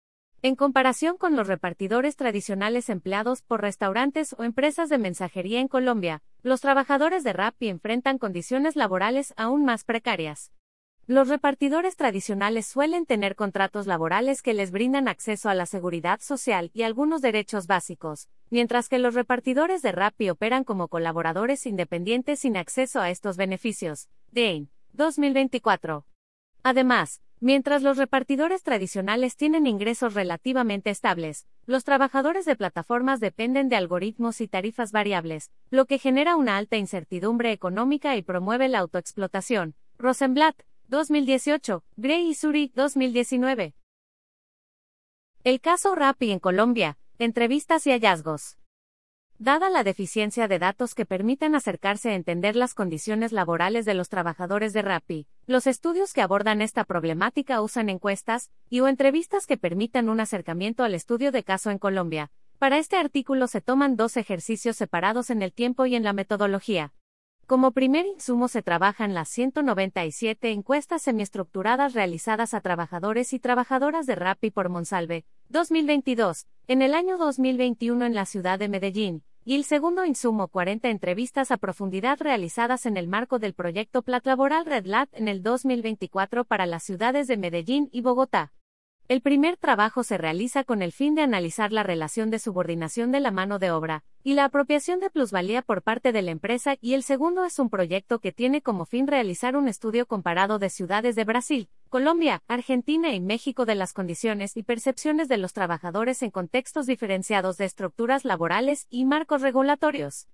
En comparación con los repartidores tradicionales empleados por restaurantes o empresas de mensajería en Colombia, los trabajadores de Rappi enfrentan condiciones laborales aún más precarias. Los repartidores tradicionales suelen tener contratos laborales que les brindan acceso a la seguridad social y algunos derechos básicos, mientras que los repartidores de Rappi operan como colaboradores independientes sin acceso a estos beneficios. Dane, dos mil veinticuatro. Además, mientras los repartidores tradicionales tienen ingresos relativamente estables, los trabajadores de plataformas dependen de algoritmos y tarifas variables, lo que genera una alta incertidumbre económica y promueve la autoexplotación. Rosenblatt, dos mil dieciocho, Gray y Suri, dos mil diecinueve. El caso Rappi en Colombia, entrevistas y hallazgos. Dada la deficiencia de datos que permitan acercarse a entender las condiciones laborales de los trabajadores de Rappi, los estudios que abordan esta problemática usan encuestas y o entrevistas que permitan un acercamiento al estudio de caso en Colombia. Para este artículo se toman dos ejercicios separados en el tiempo y en la metodología. Como primer insumo se trabajan las ciento noventa y siete encuestas semiestructuradas realizadas a trabajadores y trabajadoras de Rappi por Monsalve, dos mil veintidós, en el año dos mil veintiuno en la ciudad de Medellín, y el segundo insumo cuarenta entrevistas a profundidad realizadas en el marco del proyecto Platlaboral RedLat en el dos mil veinticuatro para las ciudades de Medellín y Bogotá. El primer trabajo se realiza con el fin de analizar la relación de subordinación de la mano de obra y la apropiación de plusvalía por parte de la empresa, y el segundo es un proyecto que tiene como fin realizar un estudio comparado de ciudades de Brasil, Colombia, Argentina y México de las condiciones y percepciones de los trabajadores en contextos diferenciados de estructuras laborales y marcos regulatorios.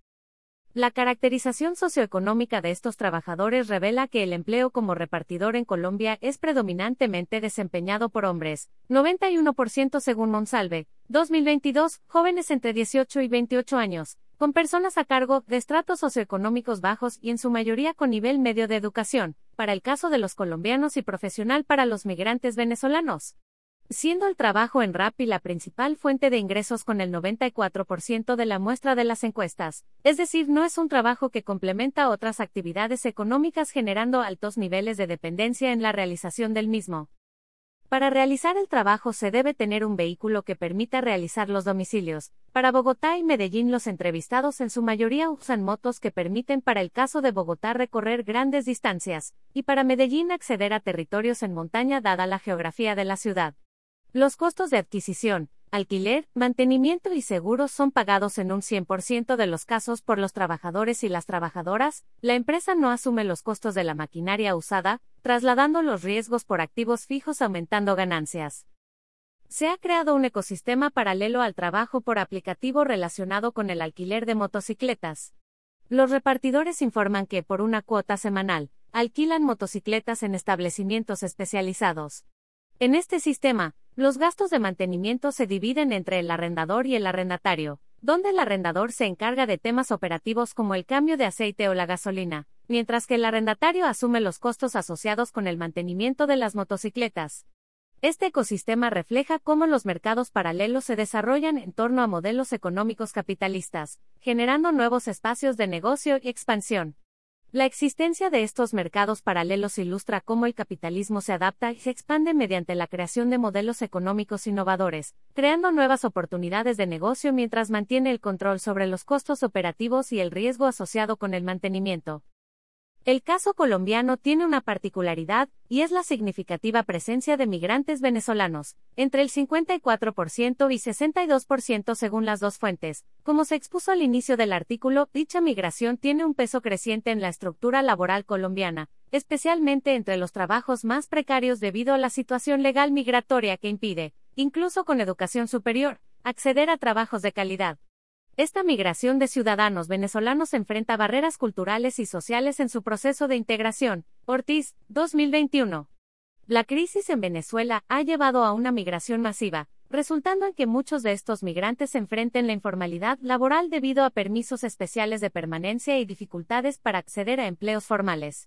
La caracterización socioeconómica de estos trabajadores revela que el empleo como repartidor en Colombia es predominantemente desempeñado por hombres, noventa y uno por ciento según Monsalve, dos mil veintidós, jóvenes entre dieciocho y veintiocho años, con personas a cargo de estratos socioeconómicos bajos y en su mayoría con nivel medio de educación, para el caso de los colombianos y profesional para los migrantes venezolanos. Siendo el trabajo en Rappi la principal fuente de ingresos con el noventa y cuatro por ciento de la muestra de las encuestas, es decir, no es un trabajo que complementa otras actividades económicas generando altos niveles de dependencia en la realización del mismo. Para realizar el trabajo se debe tener un vehículo que permita realizar los domicilios. Para Bogotá y Medellín los entrevistados en su mayoría usan motos que permiten para el caso de Bogotá recorrer grandes distancias, y para Medellín acceder a territorios en montaña dada la geografía de la ciudad. Los costos de adquisición, alquiler, mantenimiento y seguros son pagados en un cien por ciento de los casos por los trabajadores y las trabajadoras. La empresa no asume los costos de la maquinaria usada, trasladando los riesgos por activos fijos aumentando ganancias. Se ha creado un ecosistema paralelo al trabajo por aplicativo relacionado con el alquiler de motocicletas. Los repartidores informan que, por una cuota semanal, alquilan motocicletas en establecimientos especializados. En este sistema, los gastos de mantenimiento se dividen entre el arrendador y el arrendatario, donde el arrendador se encarga de temas operativos como el cambio de aceite o la gasolina, mientras que el arrendatario asume los costos asociados con el mantenimiento de las motocicletas. Este ecosistema refleja cómo los mercados paralelos se desarrollan en torno a modelos económicos capitalistas, generando nuevos espacios de negocio y expansión. La existencia de estos mercados paralelos ilustra cómo el capitalismo se adapta y se expande mediante la creación de modelos económicos innovadores, creando nuevas oportunidades de negocio mientras mantiene el control sobre los costos operativos y el riesgo asociado con el mantenimiento. El caso colombiano tiene una particularidad, y es la significativa presencia de migrantes venezolanos, entre el cincuenta y cuatro por ciento y sesenta y dos por ciento según las dos fuentes. Como se expuso al inicio del artículo, dicha migración tiene un peso creciente en la estructura laboral colombiana, especialmente entre los trabajos más precarios debido a la situación legal migratoria que impide, incluso con educación superior, acceder a trabajos de calidad. Esta migración de ciudadanos venezolanos enfrenta barreras culturales y sociales en su proceso de integración. Ortiz, dos mil veintiuno. La crisis en Venezuela ha llevado a una migración masiva, resultando en que muchos de estos migrantes enfrenten la informalidad laboral debido a permisos especiales de permanencia y dificultades para acceder a empleos formales.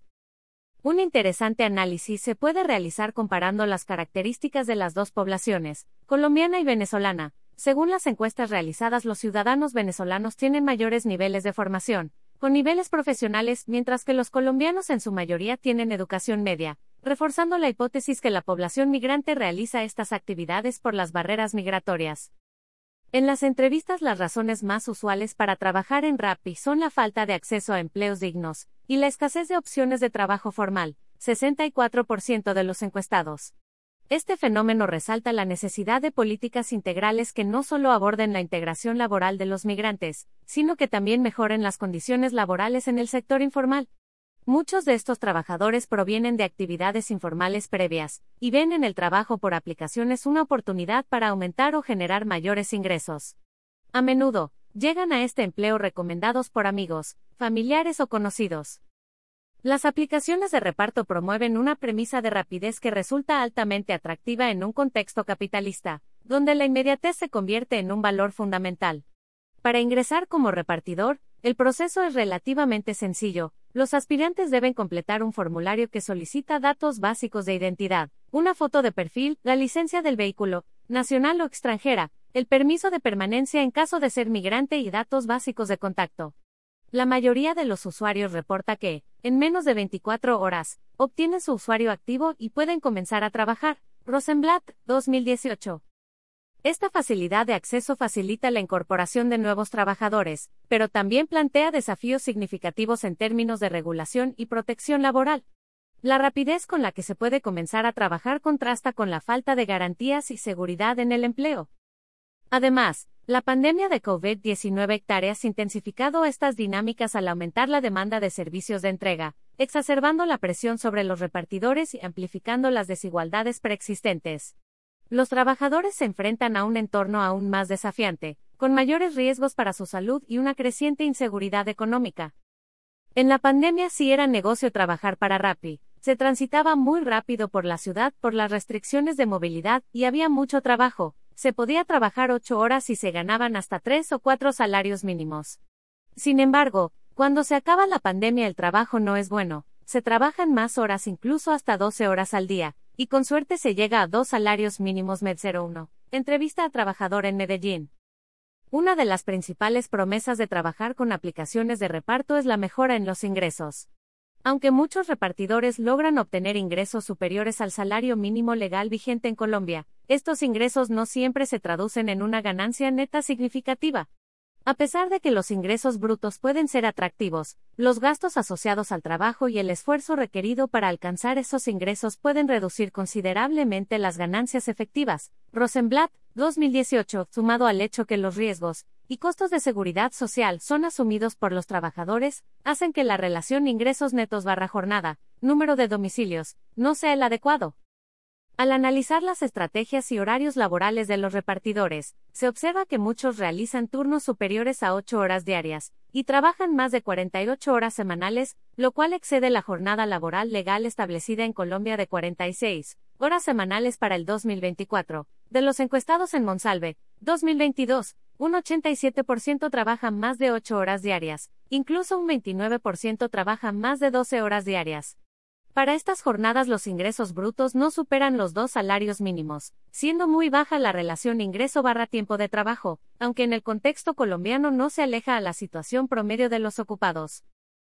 Un interesante análisis se puede realizar comparando las características de las dos poblaciones, colombiana y venezolana. Según las encuestas realizadas, los ciudadanos venezolanos tienen mayores niveles de formación, con niveles profesionales, mientras que los colombianos en su mayoría tienen educación media, reforzando la hipótesis que la población migrante realiza estas actividades por las barreras migratorias. En las entrevistas, las razones más usuales para trabajar en Rappi son la falta de acceso a empleos dignos y la escasez de opciones de trabajo formal, sesenta y cuatro por ciento de los encuestados. Este fenómeno resalta la necesidad de políticas integrales que no solo aborden la integración laboral de los migrantes, sino que también mejoren las condiciones laborales en el sector informal. Muchos de estos trabajadores provienen de actividades informales previas, y ven en el trabajo por aplicaciones una oportunidad para aumentar o generar mayores ingresos. A menudo, llegan a este empleo recomendados por amigos, familiares o conocidos. Las aplicaciones de reparto promueven una premisa de rapidez que resulta altamente atractiva en un contexto capitalista. donde la inmediatez se convierte en un valor fundamental. Para ingresar como repartidor, el proceso es relativamente sencillo. Los aspirantes deben completar un formulario que solicita datos básicos de identidad, una foto de perfil, la licencia del vehículo, nacional o extranjera, el permiso de permanencia en caso de ser migrante y datos básicos de contacto. La mayoría de los usuarios reporta que, en menos de veinticuatro horas, obtienen su usuario activo y pueden comenzar a trabajar. Rosenblatt, dos mil dieciocho. Esta facilidad de acceso facilita la incorporación de nuevos trabajadores, pero también plantea desafíos significativos en términos de regulación y protección laboral. La rapidez con la que se puede comenzar a trabajar contrasta con la falta de garantías y seguridad en el empleo. Además, la pandemia de COVID diecinueve ha intensificado estas dinámicas al aumentar la demanda de servicios de entrega, exacerbando la presión sobre los repartidores y amplificando las desigualdades preexistentes. Los trabajadores se enfrentan a un entorno aún más desafiante, con mayores riesgos para su salud y una creciente inseguridad económica. En la pandemia sí era negocio trabajar para Rappi, se transitaba muy rápido por la ciudad por las restricciones de movilidad y había mucho trabajo. Se podía trabajar ocho horas y se ganaban hasta tres o cuatro salarios mínimos. Sin embargo, cuando se acaba la pandemia el trabajo no es bueno, se trabajan más horas, incluso hasta doce horas al día, y con suerte se llega a dos salarios mínimos Med cero uno. Entrevista a trabajador en Medellín. Una de las principales promesas de trabajar con aplicaciones de reparto es la mejora en los ingresos. Aunque muchos repartidores logran obtener ingresos superiores al salario mínimo legal vigente en Colombia, estos ingresos no siempre se traducen en una ganancia neta significativa. A pesar de que los ingresos brutos pueden ser atractivos, los gastos asociados al trabajo y el esfuerzo requerido para alcanzar esos ingresos pueden reducir considerablemente las ganancias efectivas. Rosenblatt, dos mil dieciocho, sumado al hecho que los riesgos y costos de seguridad social son asumidos por los trabajadores, hacen que la relación ingresos netos barra jornada, número de domicilios, no sea el adecuado. Al analizar las estrategias y horarios laborales de los repartidores, se observa que muchos realizan turnos superiores a ocho horas diarias, y trabajan más de cuarenta y ocho horas semanales, lo cual excede la jornada laboral legal establecida en Colombia de cuarenta y seis horas semanales para el dos mil veinticuatro. De los encuestados en Monsalve, dos mil veintidós, un ochenta y siete por ciento trabajan más de ocho horas diarias, incluso un veintinueve por ciento trabajan más de doce horas diarias. Para estas jornadas los ingresos brutos no superan los dos salarios mínimos, siendo muy baja la relación ingreso barra tiempo de trabajo, aunque en el contexto colombiano no se aleja a la situación promedio de los ocupados.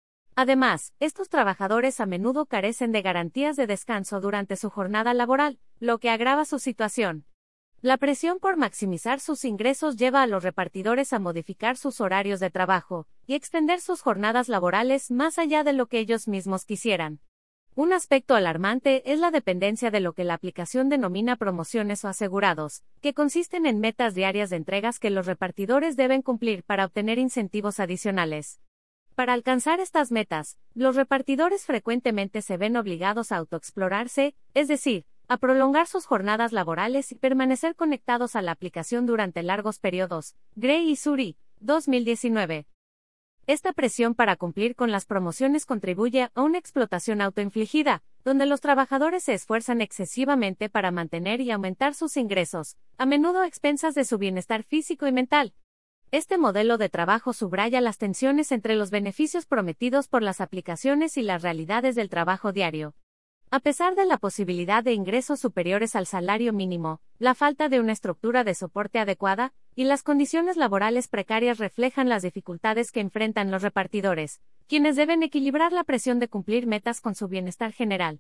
Además, estos trabajadores a menudo carecen de garantías de descanso durante su jornada laboral, lo que agrava su situación. La presión por maximizar sus ingresos lleva a los repartidores a modificar sus horarios de trabajo y extender sus jornadas laborales más allá de lo que ellos mismos quisieran. Un aspecto alarmante es la dependencia de lo que la aplicación denomina promociones o asegurados, que consisten en metas diarias de entregas que los repartidores deben cumplir para obtener incentivos adicionales. Para alcanzar estas metas, los repartidores frecuentemente se ven obligados a autoexplorarse, es decir, a prolongar sus jornadas laborales y permanecer conectados a la aplicación durante largos periodos. Gray y Suri, dos mil diecinueve. Esta presión para cumplir con las promociones contribuye a una explotación autoinfligida, donde los trabajadores se esfuerzan excesivamente para mantener y aumentar sus ingresos, a menudo a expensas de su bienestar físico y mental. Este modelo de trabajo subraya las tensiones entre los beneficios prometidos por las aplicaciones y las realidades del trabajo diario. A pesar de la posibilidad de ingresos superiores al salario mínimo, la falta de una estructura de soporte adecuada y las condiciones laborales precarias reflejan las dificultades que enfrentan los repartidores, quienes deben equilibrar la presión de cumplir metas con su bienestar general.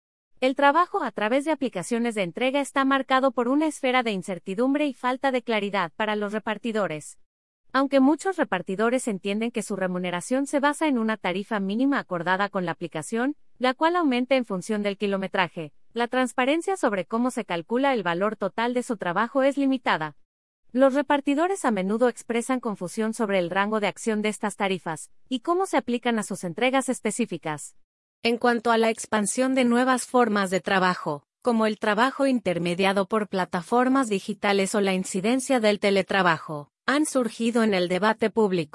El trabajo a través de aplicaciones de entrega está marcado por una esfera de incertidumbre y falta de claridad para los repartidores. Aunque muchos repartidores entienden que su remuneración se basa en una tarifa mínima acordada con la aplicación, la cual aumenta en función del kilometraje, la transparencia sobre cómo se calcula el valor total de su trabajo es limitada. Los repartidores a menudo expresan confusión sobre el rango de acción de estas tarifas, y cómo se aplican a sus entregas específicas. En cuanto a la expansión de nuevas formas de trabajo, como el trabajo intermediado por plataformas digitales o la incidencia del teletrabajo, han surgido en el debate público,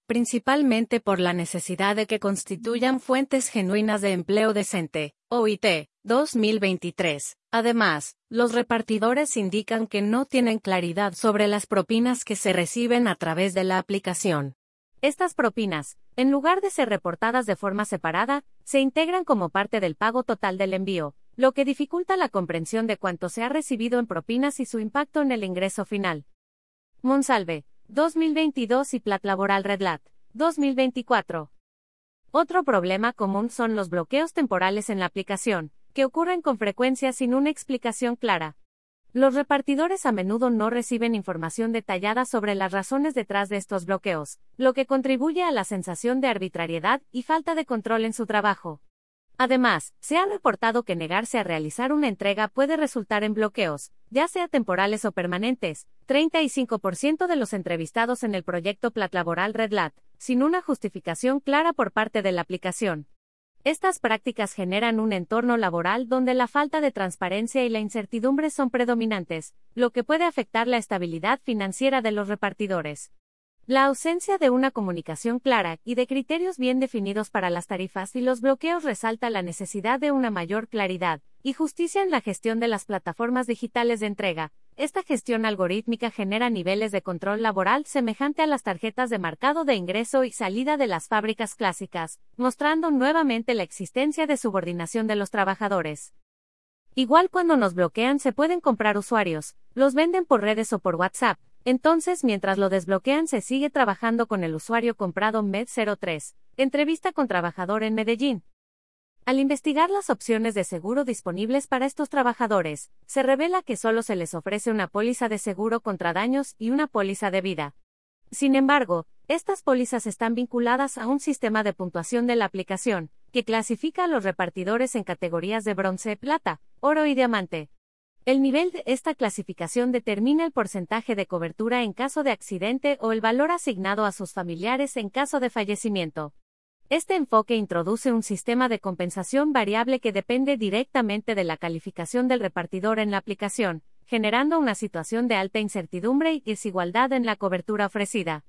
principalmente por la necesidad de que constituyan fuentes genuinas de empleo decente, O I T, dos mil veintitrés. Además, los repartidores indican que no tienen claridad sobre las propinas que se reciben a través de la aplicación. Estas propinas, en lugar de ser reportadas de forma separada, se integran como parte del pago total del envío, lo que dificulta la comprensión de cuánto se ha recibido en propinas y su impacto en el ingreso final. Monsalve, dos mil veintidós y Plat Laboral Redlat, dos mil veinticuatro. Otro problema común son los bloqueos temporales en la aplicación, que ocurren con frecuencia sin una explicación clara. Los repartidores a menudo no reciben información detallada sobre las razones detrás de estos bloqueos, lo que contribuye a la sensación de arbitrariedad y falta de control en su trabajo. Además, se ha reportado que negarse a realizar una entrega puede resultar en bloqueos, ya sea temporales o permanentes. treinta y cinco por ciento de los entrevistados en el proyecto Plat Laboral Redlat, sin una justificación clara por parte de la aplicación. Estas prácticas generan un entorno laboral donde la falta de transparencia y la incertidumbre son predominantes, lo que puede afectar la estabilidad financiera de los repartidores. La ausencia de una comunicación clara y de criterios bien definidos para las tarifas y los bloqueos resalta la necesidad de una mayor claridad y justicia en la gestión de las plataformas digitales de entrega. Esta gestión algorítmica genera niveles de control laboral semejante a las tarjetas de marcado de ingreso y salida de las fábricas clásicas, mostrando nuevamente la existencia de subordinación de los trabajadores. Igual cuando nos bloquean se pueden comprar usuarios, los venden por redes o por WhatsApp. Entonces, mientras lo desbloquean, se sigue trabajando con el usuario comprado. Med cero tres. Entrevista con trabajador en Medellín. Al investigar las opciones de seguro disponibles para estos trabajadores, se revela que solo se les ofrece una póliza de seguro contra daños y una póliza de vida. Sin embargo, estas pólizas están vinculadas a un sistema de puntuación de la aplicación, que clasifica a los repartidores en categorías de bronce, plata, oro y diamante. El nivel de esta clasificación determina el porcentaje de cobertura en caso de accidente o el valor asignado a sus familiares en caso de fallecimiento. Este enfoque introduce un sistema de compensación variable que depende directamente de la calificación del repartidor en la aplicación, generando una situación de alta incertidumbre y desigualdad en la cobertura ofrecida.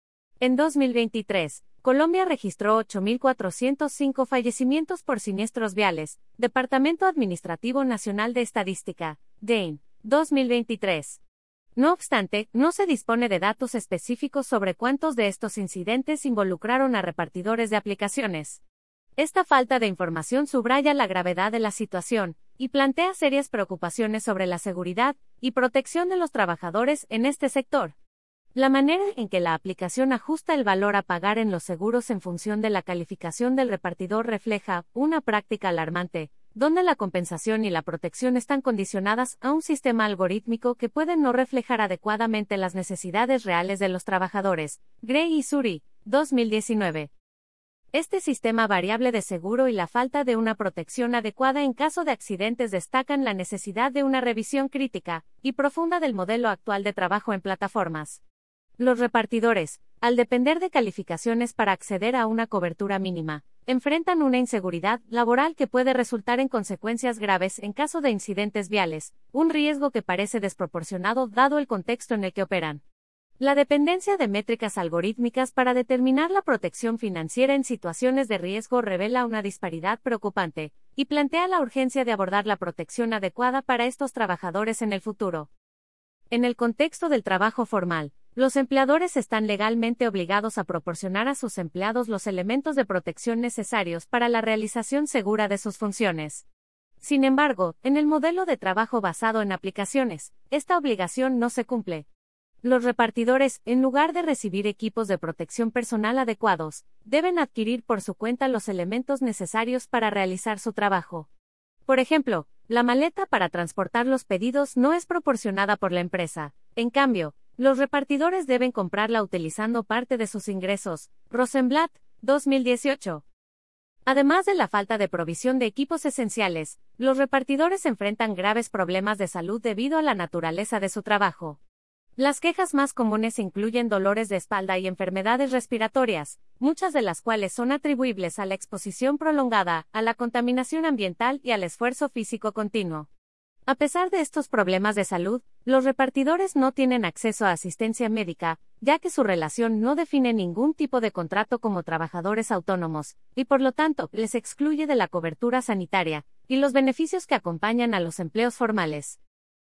En dos mil veintitrés, Colombia registró ocho mil cuatrocientos cinco fallecimientos por siniestros viales, Departamento Administrativo Nacional de Estadística, D E N, dos mil veintitrés. No obstante, no se dispone de datos específicos sobre cuántos de estos incidentes involucraron a repartidores de aplicaciones. Esta falta de información subraya la gravedad de la situación y plantea serias preocupaciones sobre la seguridad y protección de los trabajadores en este sector. La manera en que la aplicación ajusta el valor a pagar en los seguros en función de la calificación del repartidor refleja una práctica alarmante, donde la compensación y la protección están condicionadas a un sistema algorítmico que puede no reflejar adecuadamente las necesidades reales de los trabajadores. Gray y Suri, dos mil diecinueve. Este sistema variable de seguro y la falta de una protección adecuada en caso de accidentes destacan la necesidad de una revisión crítica y profunda del modelo actual de trabajo en plataformas. Los repartidores, al depender de calificaciones para acceder a una cobertura mínima, enfrentan una inseguridad laboral que puede resultar en consecuencias graves en caso de incidentes viales, un riesgo que parece desproporcionado dado el contexto en el que operan. La dependencia de métricas algorítmicas para determinar la protección financiera en situaciones de riesgo revela una disparidad preocupante, y plantea la urgencia de abordar la protección adecuada para estos trabajadores en el futuro. En el contexto del trabajo formal, los empleadores están legalmente obligados a proporcionar a sus empleados los elementos de protección necesarios para la realización segura de sus funciones. Sin embargo, en el modelo de trabajo basado en aplicaciones, esta obligación no se cumple. Los repartidores, en lugar de recibir equipos de protección personal adecuados, deben adquirir por su cuenta los elementos necesarios para realizar su trabajo. Por ejemplo, la maleta para transportar los pedidos no es proporcionada por la empresa. En cambio, los repartidores deben comprarla utilizando parte de sus ingresos. Rosenblatt, dos mil dieciocho. Además de la falta de provisión de equipos esenciales, los repartidores enfrentan graves problemas de salud debido a la naturaleza de su trabajo. Las quejas más comunes incluyen dolores de espalda y enfermedades respiratorias, muchas de las cuales son atribuibles a la exposición prolongada, a la contaminación ambiental y al esfuerzo físico continuo. A pesar de estos problemas de salud, los repartidores no tienen acceso a asistencia médica, ya que su relación no define ningún tipo de contrato como trabajadores autónomos, y por lo tanto, les excluye de la cobertura sanitaria y los beneficios que acompañan a los empleos formales.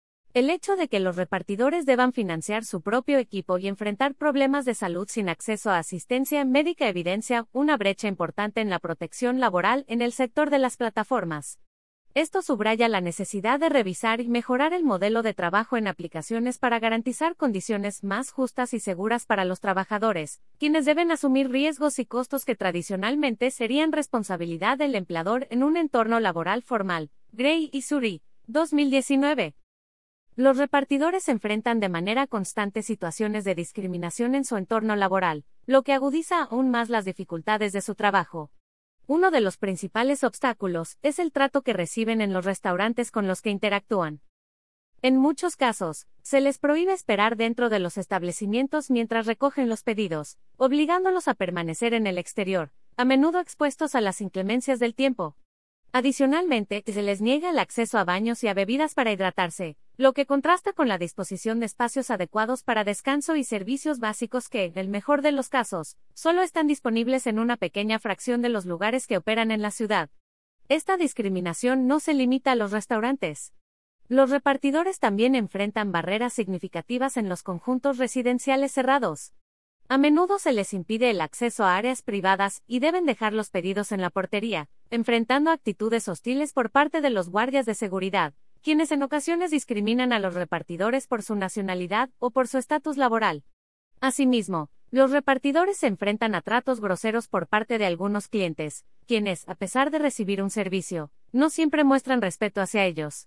El hecho de que los repartidores deban financiar su propio equipo y enfrentar problemas de salud sin acceso a asistencia médica evidencia una brecha importante en la protección laboral en el sector de las plataformas. Esto subraya la necesidad de revisar y mejorar el modelo de trabajo en aplicaciones para garantizar condiciones más justas y seguras para los trabajadores, quienes deben asumir riesgos y costos que tradicionalmente serían responsabilidad del empleador en un entorno laboral formal. Gray y Suri, dos mil diecinueve. Los repartidores enfrentan de manera constante situaciones de discriminación en su entorno laboral, lo que agudiza aún más las dificultades de su trabajo. Uno de los principales obstáculos es el trato que reciben en los restaurantes con los que interactúan. En muchos casos, se les prohíbe esperar dentro de los establecimientos mientras recogen los pedidos, obligándolos a permanecer en el exterior, a menudo expuestos a las inclemencias del tiempo. Adicionalmente, se les niega el acceso a baños y a bebidas para hidratarse, lo que contrasta con la disposición de espacios adecuados para descanso y servicios básicos que, en el mejor de los casos, solo están disponibles en una pequeña fracción de los lugares que operan en la ciudad. Esta discriminación no se limita a los restaurantes. Los repartidores también enfrentan barreras significativas en los conjuntos residenciales cerrados. A menudo se les impide el acceso a áreas privadas y deben dejar los pedidos en la portería, enfrentando actitudes hostiles por parte de los guardias de seguridad, quienes en ocasiones discriminan a los repartidores por su nacionalidad o por su estatus laboral. Asimismo, los repartidores se enfrentan a tratos groseros por parte de algunos clientes, quienes, a pesar de recibir un servicio, no siempre muestran respeto hacia ellos.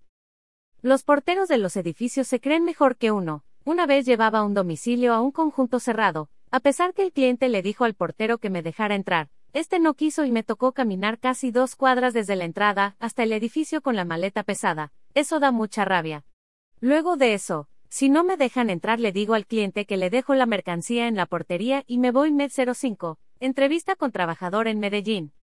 Los porteros de los edificios se creen mejor que uno. Una vez llevaba un domicilio a un conjunto cerrado, a pesar que el cliente le dijo al portero que me dejara entrar. Este no quiso y me tocó caminar casi dos cuadras desde la entrada hasta el edificio con la maleta pesada. Eso da mucha rabia. Luego de eso, si no me dejan entrar le digo al cliente que le dejo la mercancía en la portería y me voy. Med cero cinco. Entrevista con trabajador en Medellín.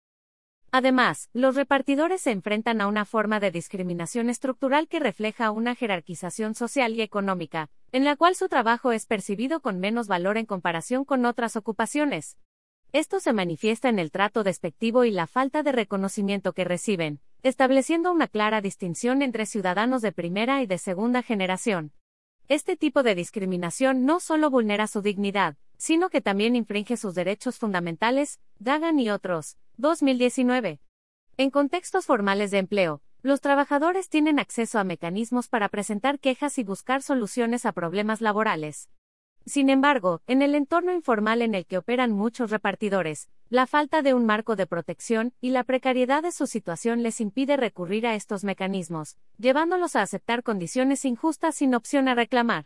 Además, los repartidores se enfrentan a una forma de discriminación estructural que refleja una jerarquización social y económica, en la cual su trabajo es percibido con menos valor en comparación con otras ocupaciones. Esto se manifiesta en el trato despectivo y la falta de reconocimiento que reciben, estableciendo una clara distinción entre ciudadanos de primera y de segunda generación. Este tipo de discriminación no solo vulnera su dignidad, sino que también infringe sus derechos fundamentales. Dagan y otros, dos mil diecinueve. En contextos formales de empleo, los trabajadores tienen acceso a mecanismos para presentar quejas y buscar soluciones a problemas laborales. Sin embargo, en el entorno informal en el que operan muchos repartidores, la falta de un marco de protección y la precariedad de su situación les impide recurrir a estos mecanismos, llevándolos a aceptar condiciones injustas sin opción a reclamar.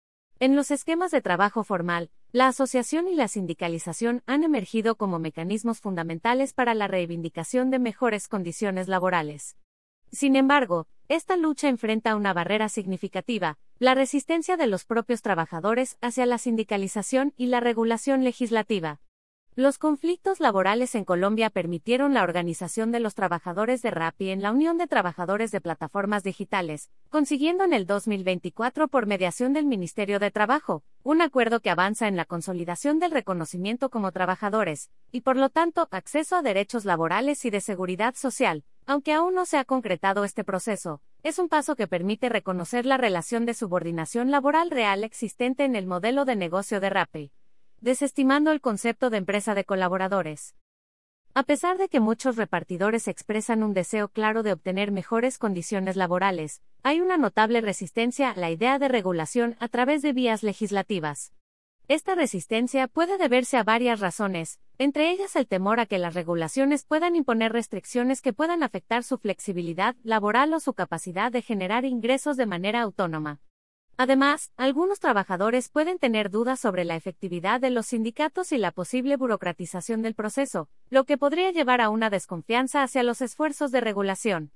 En los esquemas de trabajo formal, la asociación y la sindicalización han emergido como mecanismos fundamentales para la reivindicación de mejores condiciones laborales. Sin embargo, esta lucha enfrenta una barrera significativa: la resistencia de los propios trabajadores hacia la sindicalización y la regulación legislativa. Los conflictos laborales en Colombia permitieron la organización de los trabajadores de Rappi en la Unión de Trabajadores de Plataformas Digitales, consiguiendo en el dos mil veinticuatro por mediación del Ministerio de Trabajo, un acuerdo que avanza en la consolidación del reconocimiento como trabajadores, y por lo tanto, acceso a derechos laborales y de seguridad social. Aunque aún no se ha concretado este proceso, es un paso que permite reconocer la relación de subordinación laboral real existente en el modelo de negocio de Rappi, desestimando el concepto de empresa de colaboradores. A pesar de que muchos repartidores expresan un deseo claro de obtener mejores condiciones laborales, hay una notable resistencia a la idea de regulación a través de vías legislativas. Esta resistencia puede deberse a varias razones, entre ellas el temor a que las regulaciones puedan imponer restricciones que puedan afectar su flexibilidad laboral o su capacidad de generar ingresos de manera autónoma. Además, algunos trabajadores pueden tener dudas sobre la efectividad de los sindicatos y la posible burocratización del proceso, lo que podría llevar a una desconfianza hacia los esfuerzos de regulación.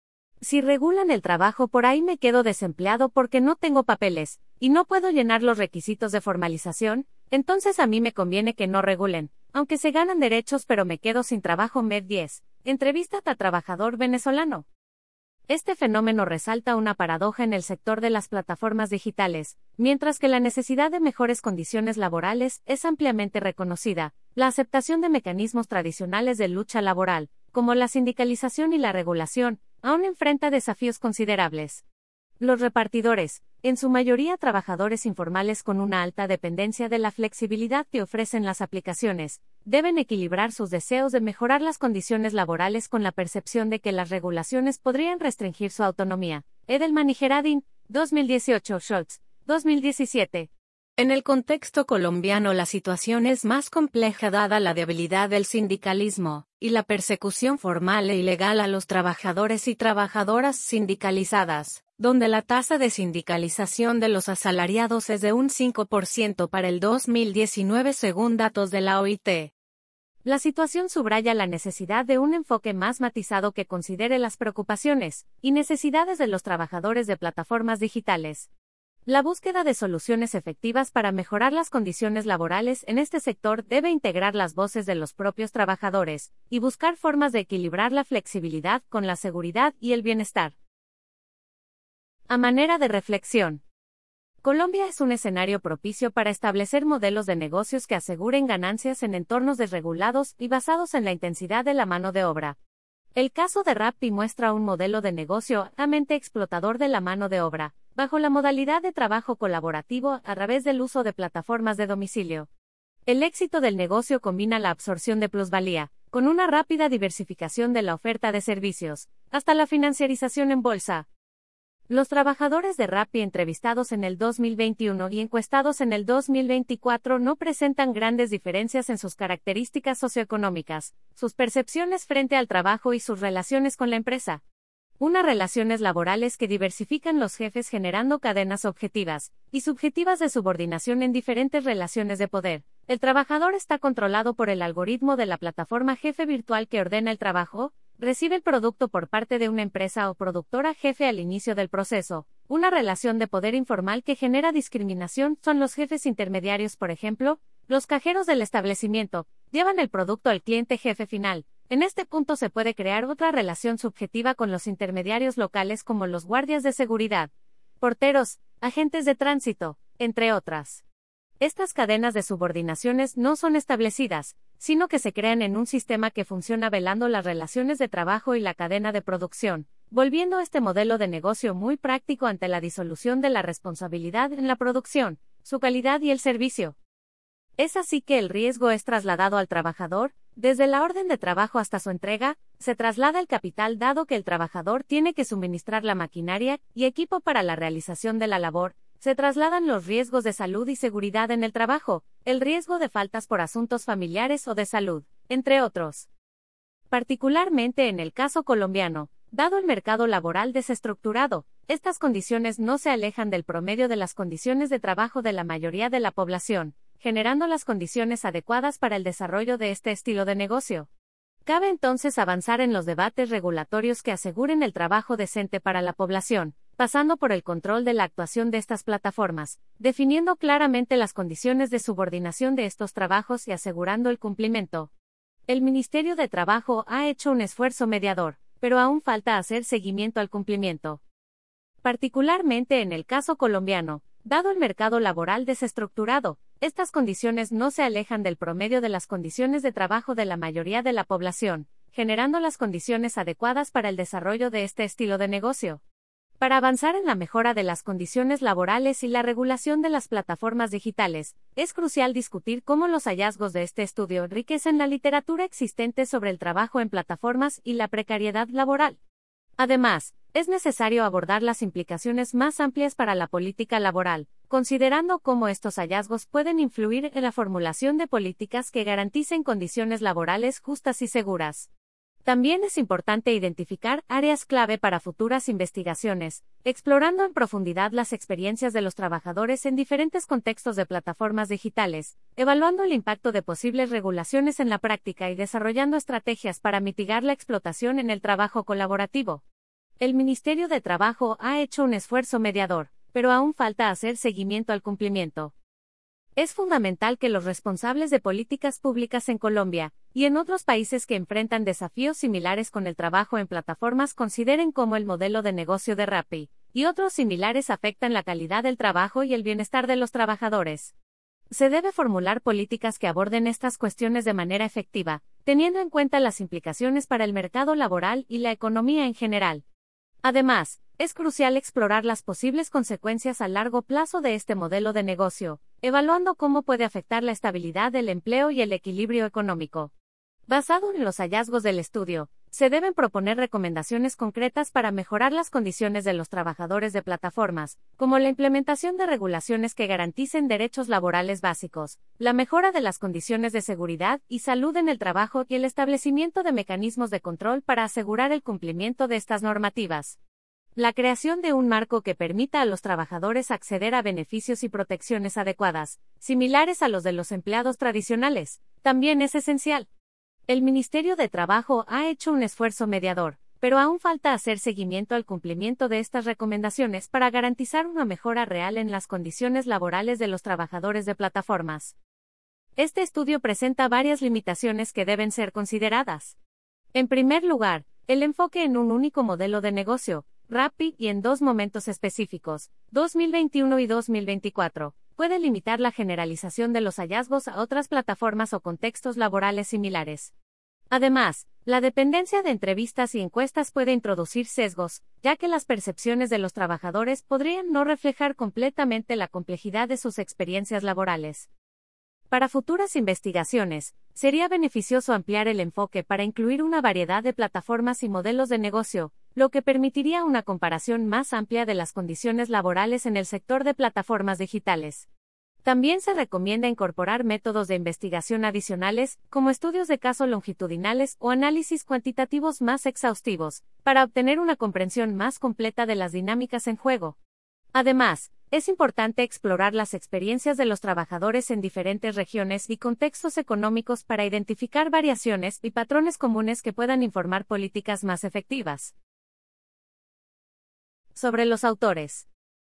Si regulan el trabajo, por ahí me quedo desempleado porque no tengo papeles, y no puedo llenar los requisitos de formalización, entonces a mí me conviene que no regulen, aunque se ganan derechos pero me quedo sin trabajo. Med diez. Entrevista a trabajador venezolano. Este fenómeno resalta una paradoja en el sector de las plataformas digitales. Mientras que la necesidad de mejores condiciones laborales es ampliamente reconocida, la aceptación de mecanismos tradicionales de lucha laboral, como la sindicalización y la regulación, aún enfrenta desafíos considerables. Los repartidores, en su mayoría trabajadores informales con una alta dependencia de la flexibilidad que ofrecen las aplicaciones, deben equilibrar sus deseos de mejorar las condiciones laborales con la percepción de que las regulaciones podrían restringir su autonomía. Edelman y Gerardin, dos mil dieciocho, Scholz, dos mil diecisiete. En el contexto colombiano la situación es más compleja dada la debilidad del sindicalismo y la persecución formal e ilegal a los trabajadores y trabajadoras sindicalizadas, donde la tasa de sindicalización de los asalariados es de un cinco por ciento para el dos mil diecinueve según datos de la O I T. La situación subraya la necesidad de un enfoque más matizado que considere las preocupaciones y necesidades de los trabajadores de plataformas digitales. La búsqueda de soluciones efectivas para mejorar las condiciones laborales en este sector debe integrar las voces de los propios trabajadores y buscar formas de equilibrar la flexibilidad con la seguridad y el bienestar. A manera de reflexión, Colombia es un escenario propicio para establecer modelos de negocios que aseguren ganancias en entornos desregulados y basados en la intensidad de la mano de obra. El caso de Rappi muestra un modelo de negocio altamente explotador de la mano de obra, bajo la modalidad de trabajo colaborativo a través del uso de plataformas de domicilio. El éxito del negocio combina la absorción de plusvalía, con una rápida diversificación de la oferta de servicios, hasta la financiarización en bolsa. Los trabajadores de Rappi entrevistados en el dos mil veintiuno y encuestados en el dos mil veinticuatro no presentan grandes diferencias en sus características socioeconómicas, sus percepciones frente al trabajo y sus relaciones con la empresa. Unas relaciones laborales que diversifican los jefes generando cadenas objetivas y subjetivas de subordinación en diferentes relaciones de poder. El trabajador está controlado por el algoritmo de la plataforma jefe virtual que ordena el trabajo, recibe el producto por parte de una empresa o productora jefe al inicio del proceso. Una relación de poder informal que genera discriminación son los jefes intermediarios, por ejemplo, los cajeros del establecimiento, llevan el producto al cliente jefe final. En este punto se puede crear otra relación subjetiva con los intermediarios locales como los guardias de seguridad, porteros, agentes de tránsito, entre otras. Estas cadenas de subordinaciones no son establecidas, sino que se crean en un sistema que funciona velando las relaciones de trabajo y la cadena de producción, volviendo este modelo de negocio muy práctico ante la disolución de la responsabilidad en la producción, su calidad y el servicio. Es así que el riesgo es trasladado al trabajador, desde la orden de trabajo hasta su entrega, se traslada el capital dado que el trabajador tiene que suministrar la maquinaria y equipo para la realización de la labor, se trasladan los riesgos de salud y seguridad en el trabajo, el riesgo de faltas por asuntos familiares o de salud, entre otros. Particularmente en el caso colombiano, dado el mercado laboral desestructurado, estas condiciones no se alejan del promedio de las condiciones de trabajo de la mayoría de la población, generando las condiciones adecuadas para el desarrollo de este estilo de negocio. Cabe entonces avanzar en los debates regulatorios que aseguren el trabajo decente para la población, pasando por el control de la actuación de estas plataformas, definiendo claramente las condiciones de subordinación de estos trabajos y asegurando el cumplimiento. El Ministerio de Trabajo ha hecho un esfuerzo mediador, pero aún falta hacer seguimiento al cumplimiento. Particularmente en el caso colombiano, dado el mercado laboral desestructurado, estas condiciones no se alejan del promedio de las condiciones de trabajo de la mayoría de la población, generando las condiciones adecuadas para el desarrollo de este estilo de negocio. Para avanzar en la mejora de las condiciones laborales y la regulación de las plataformas digitales, es crucial discutir cómo los hallazgos de este estudio enriquecen la literatura existente sobre el trabajo en plataformas y la precariedad laboral. Además, es necesario abordar las implicaciones más amplias para la política laboral, considerando cómo estos hallazgos pueden influir en la formulación de políticas que garanticen condiciones laborales justas y seguras. También es importante identificar áreas clave para futuras investigaciones, explorando en profundidad las experiencias de los trabajadores en diferentes contextos de plataformas digitales, evaluando el impacto de posibles regulaciones en la práctica y desarrollando estrategias para mitigar la explotación en el trabajo colaborativo. El Ministerio de Trabajo ha hecho un esfuerzo mediador, pero aún falta hacer seguimiento al cumplimiento. Es fundamental que los responsables de políticas públicas en Colombia, y en otros países que enfrentan desafíos similares con el trabajo en plataformas consideren cómo el modelo de negocio de Rappi, y otros similares afectan la calidad del trabajo y el bienestar de los trabajadores. Se debe formular políticas que aborden estas cuestiones de manera efectiva, teniendo en cuenta las implicaciones para el mercado laboral y la economía en general. Además, es crucial explorar las posibles consecuencias a largo plazo de este modelo de negocio, evaluando cómo puede afectar la estabilidad del empleo y el equilibrio económico. Basado en los hallazgos del estudio, se deben proponer recomendaciones concretas para mejorar las condiciones de los trabajadores de plataformas, como la implementación de regulaciones que garanticen derechos laborales básicos, la mejora de las condiciones de seguridad y salud en el trabajo y el establecimiento de mecanismos de control para asegurar el cumplimiento de estas normativas. La creación de un marco que permita a los trabajadores acceder a beneficios y protecciones adecuadas, similares a los de los empleados tradicionales, también es esencial. El Ministerio de Trabajo ha hecho un esfuerzo mediador, pero aún falta hacer seguimiento al cumplimiento de estas recomendaciones para garantizar una mejora real en las condiciones laborales de los trabajadores de plataformas. Este estudio presenta varias limitaciones que deben ser consideradas. En primer lugar, el enfoque en un único modelo de negocio, Rappi, y en dos momentos específicos, dos mil veintiuno y dos mil veinticuatro, puede limitar la generalización de los hallazgos a otras plataformas o contextos laborales similares. Además, la dependencia de entrevistas y encuestas puede introducir sesgos, ya que las percepciones de los trabajadores podrían no reflejar completamente la complejidad de sus experiencias laborales. Para futuras investigaciones, sería beneficioso ampliar el enfoque para incluir una variedad de plataformas y modelos de negocio, lo que permitiría una comparación más amplia de las condiciones laborales en el sector de plataformas digitales. También se recomienda incorporar métodos de investigación adicionales, como estudios de caso longitudinales o análisis cuantitativos más exhaustivos, para obtener una comprensión más completa de las dinámicas en juego. Además, es importante explorar las experiencias de los trabajadores en diferentes regiones y contextos económicos para identificar variaciones y patrones comunes que puedan informar políticas más efectivas. Sobre los autores.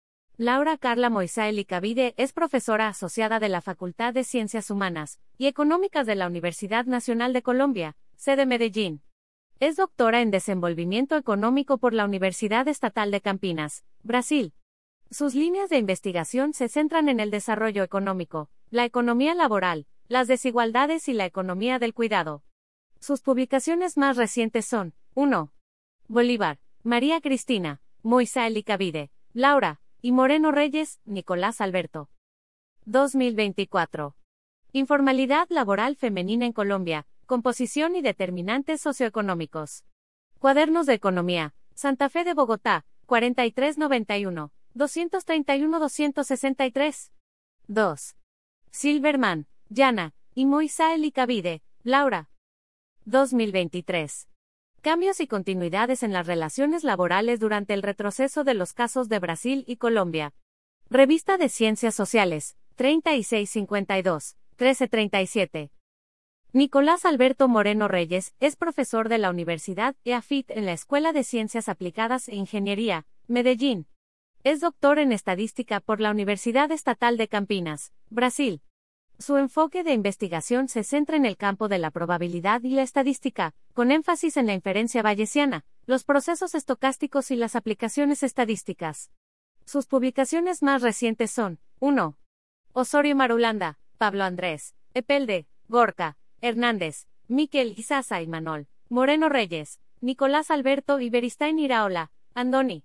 Laura Carla Moisael Icavide es profesora asociada de la Facultad de Ciencias Humanas y Económicas de la Universidad Nacional de Colombia, sede Medellín. Es doctora en Desenvolvimiento Económico por la Universidad Estatal de Campinas, Brasil. Sus líneas de investigación se centran en el desarrollo económico, la economía laboral, las desigualdades y la economía del cuidado. Sus publicaciones más recientes son: uno. Bolívar, María Cristina, Moisael Icavide, Laura, y Moreno Reyes, Nicolás Alberto. dos mil veinticuatro. Informalidad laboral femenina en Colombia, composición y determinantes socioeconómicos. Cuadernos de Economía, Santa Fe de Bogotá, cuarenta y tres noventa y uno, doscientos treinta y uno doscientos sesenta y tres. dos. Silverman, Yana, y Moisael Icavide, Laura. dos mil veintitrés. Cambios y continuidades en las relaciones laborales durante el retroceso de los casos de Brasil y Colombia. Revista de Ciencias Sociales, treinta y seis cincuenta y dos, trece treinta y siete. Nicolás Alberto Moreno Reyes es profesor de la Universidad E A F I T en la Escuela de Ciencias Aplicadas e Ingeniería, Medellín. Es doctor en Estadística por la Universidad Estatal de Campinas, Brasil. Su enfoque de investigación se centra en el campo de la probabilidad y la estadística, con énfasis en la inferencia bayesiana, los procesos estocásticos y las aplicaciones estadísticas. Sus publicaciones más recientes son: uno. Osorio Marulanda, Pablo Andrés, Epelde, Gorka, Hernández, Miquel Izaza y Manol, Moreno Reyes, Nicolás Alberto y Beristain Iraola, Andoni.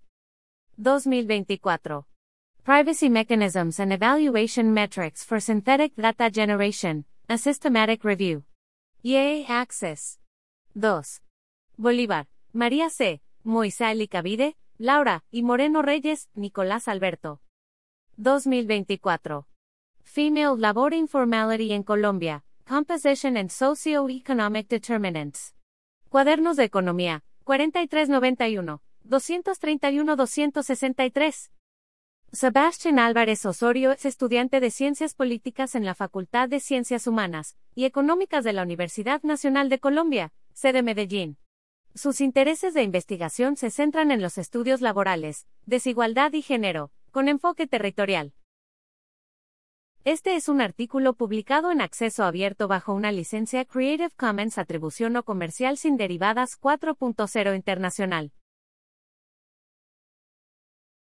dos mil veinticuatro. Privacy Mechanisms and Evaluation Metrics for Synthetic Data Generation, a Systematic Review. E A Access. dos. Bolívar, María C., Moisael Icavide, Laura, y Moreno Reyes, Nicolás Alberto. dos mil veinticuatro. Female Labor Informality in Colombia, Composition and Socio-Economic Determinants. Cuadernos de Economía, cuarenta y tres noventa y uno, doscientos treinta y uno doscientos sesenta y tres. Sebastián Álvarez Osorio es estudiante de Ciencias Políticas en la Facultad de Ciencias Humanas y Económicas de la Universidad Nacional de Colombia, sede Medellín. Sus intereses de investigación se centran en los estudios laborales, desigualdad y género, con enfoque territorial. Este es un artículo publicado en acceso abierto bajo una licencia Creative Commons Atribución No Comercial sin Derivadas cuatro punto cero Internacional.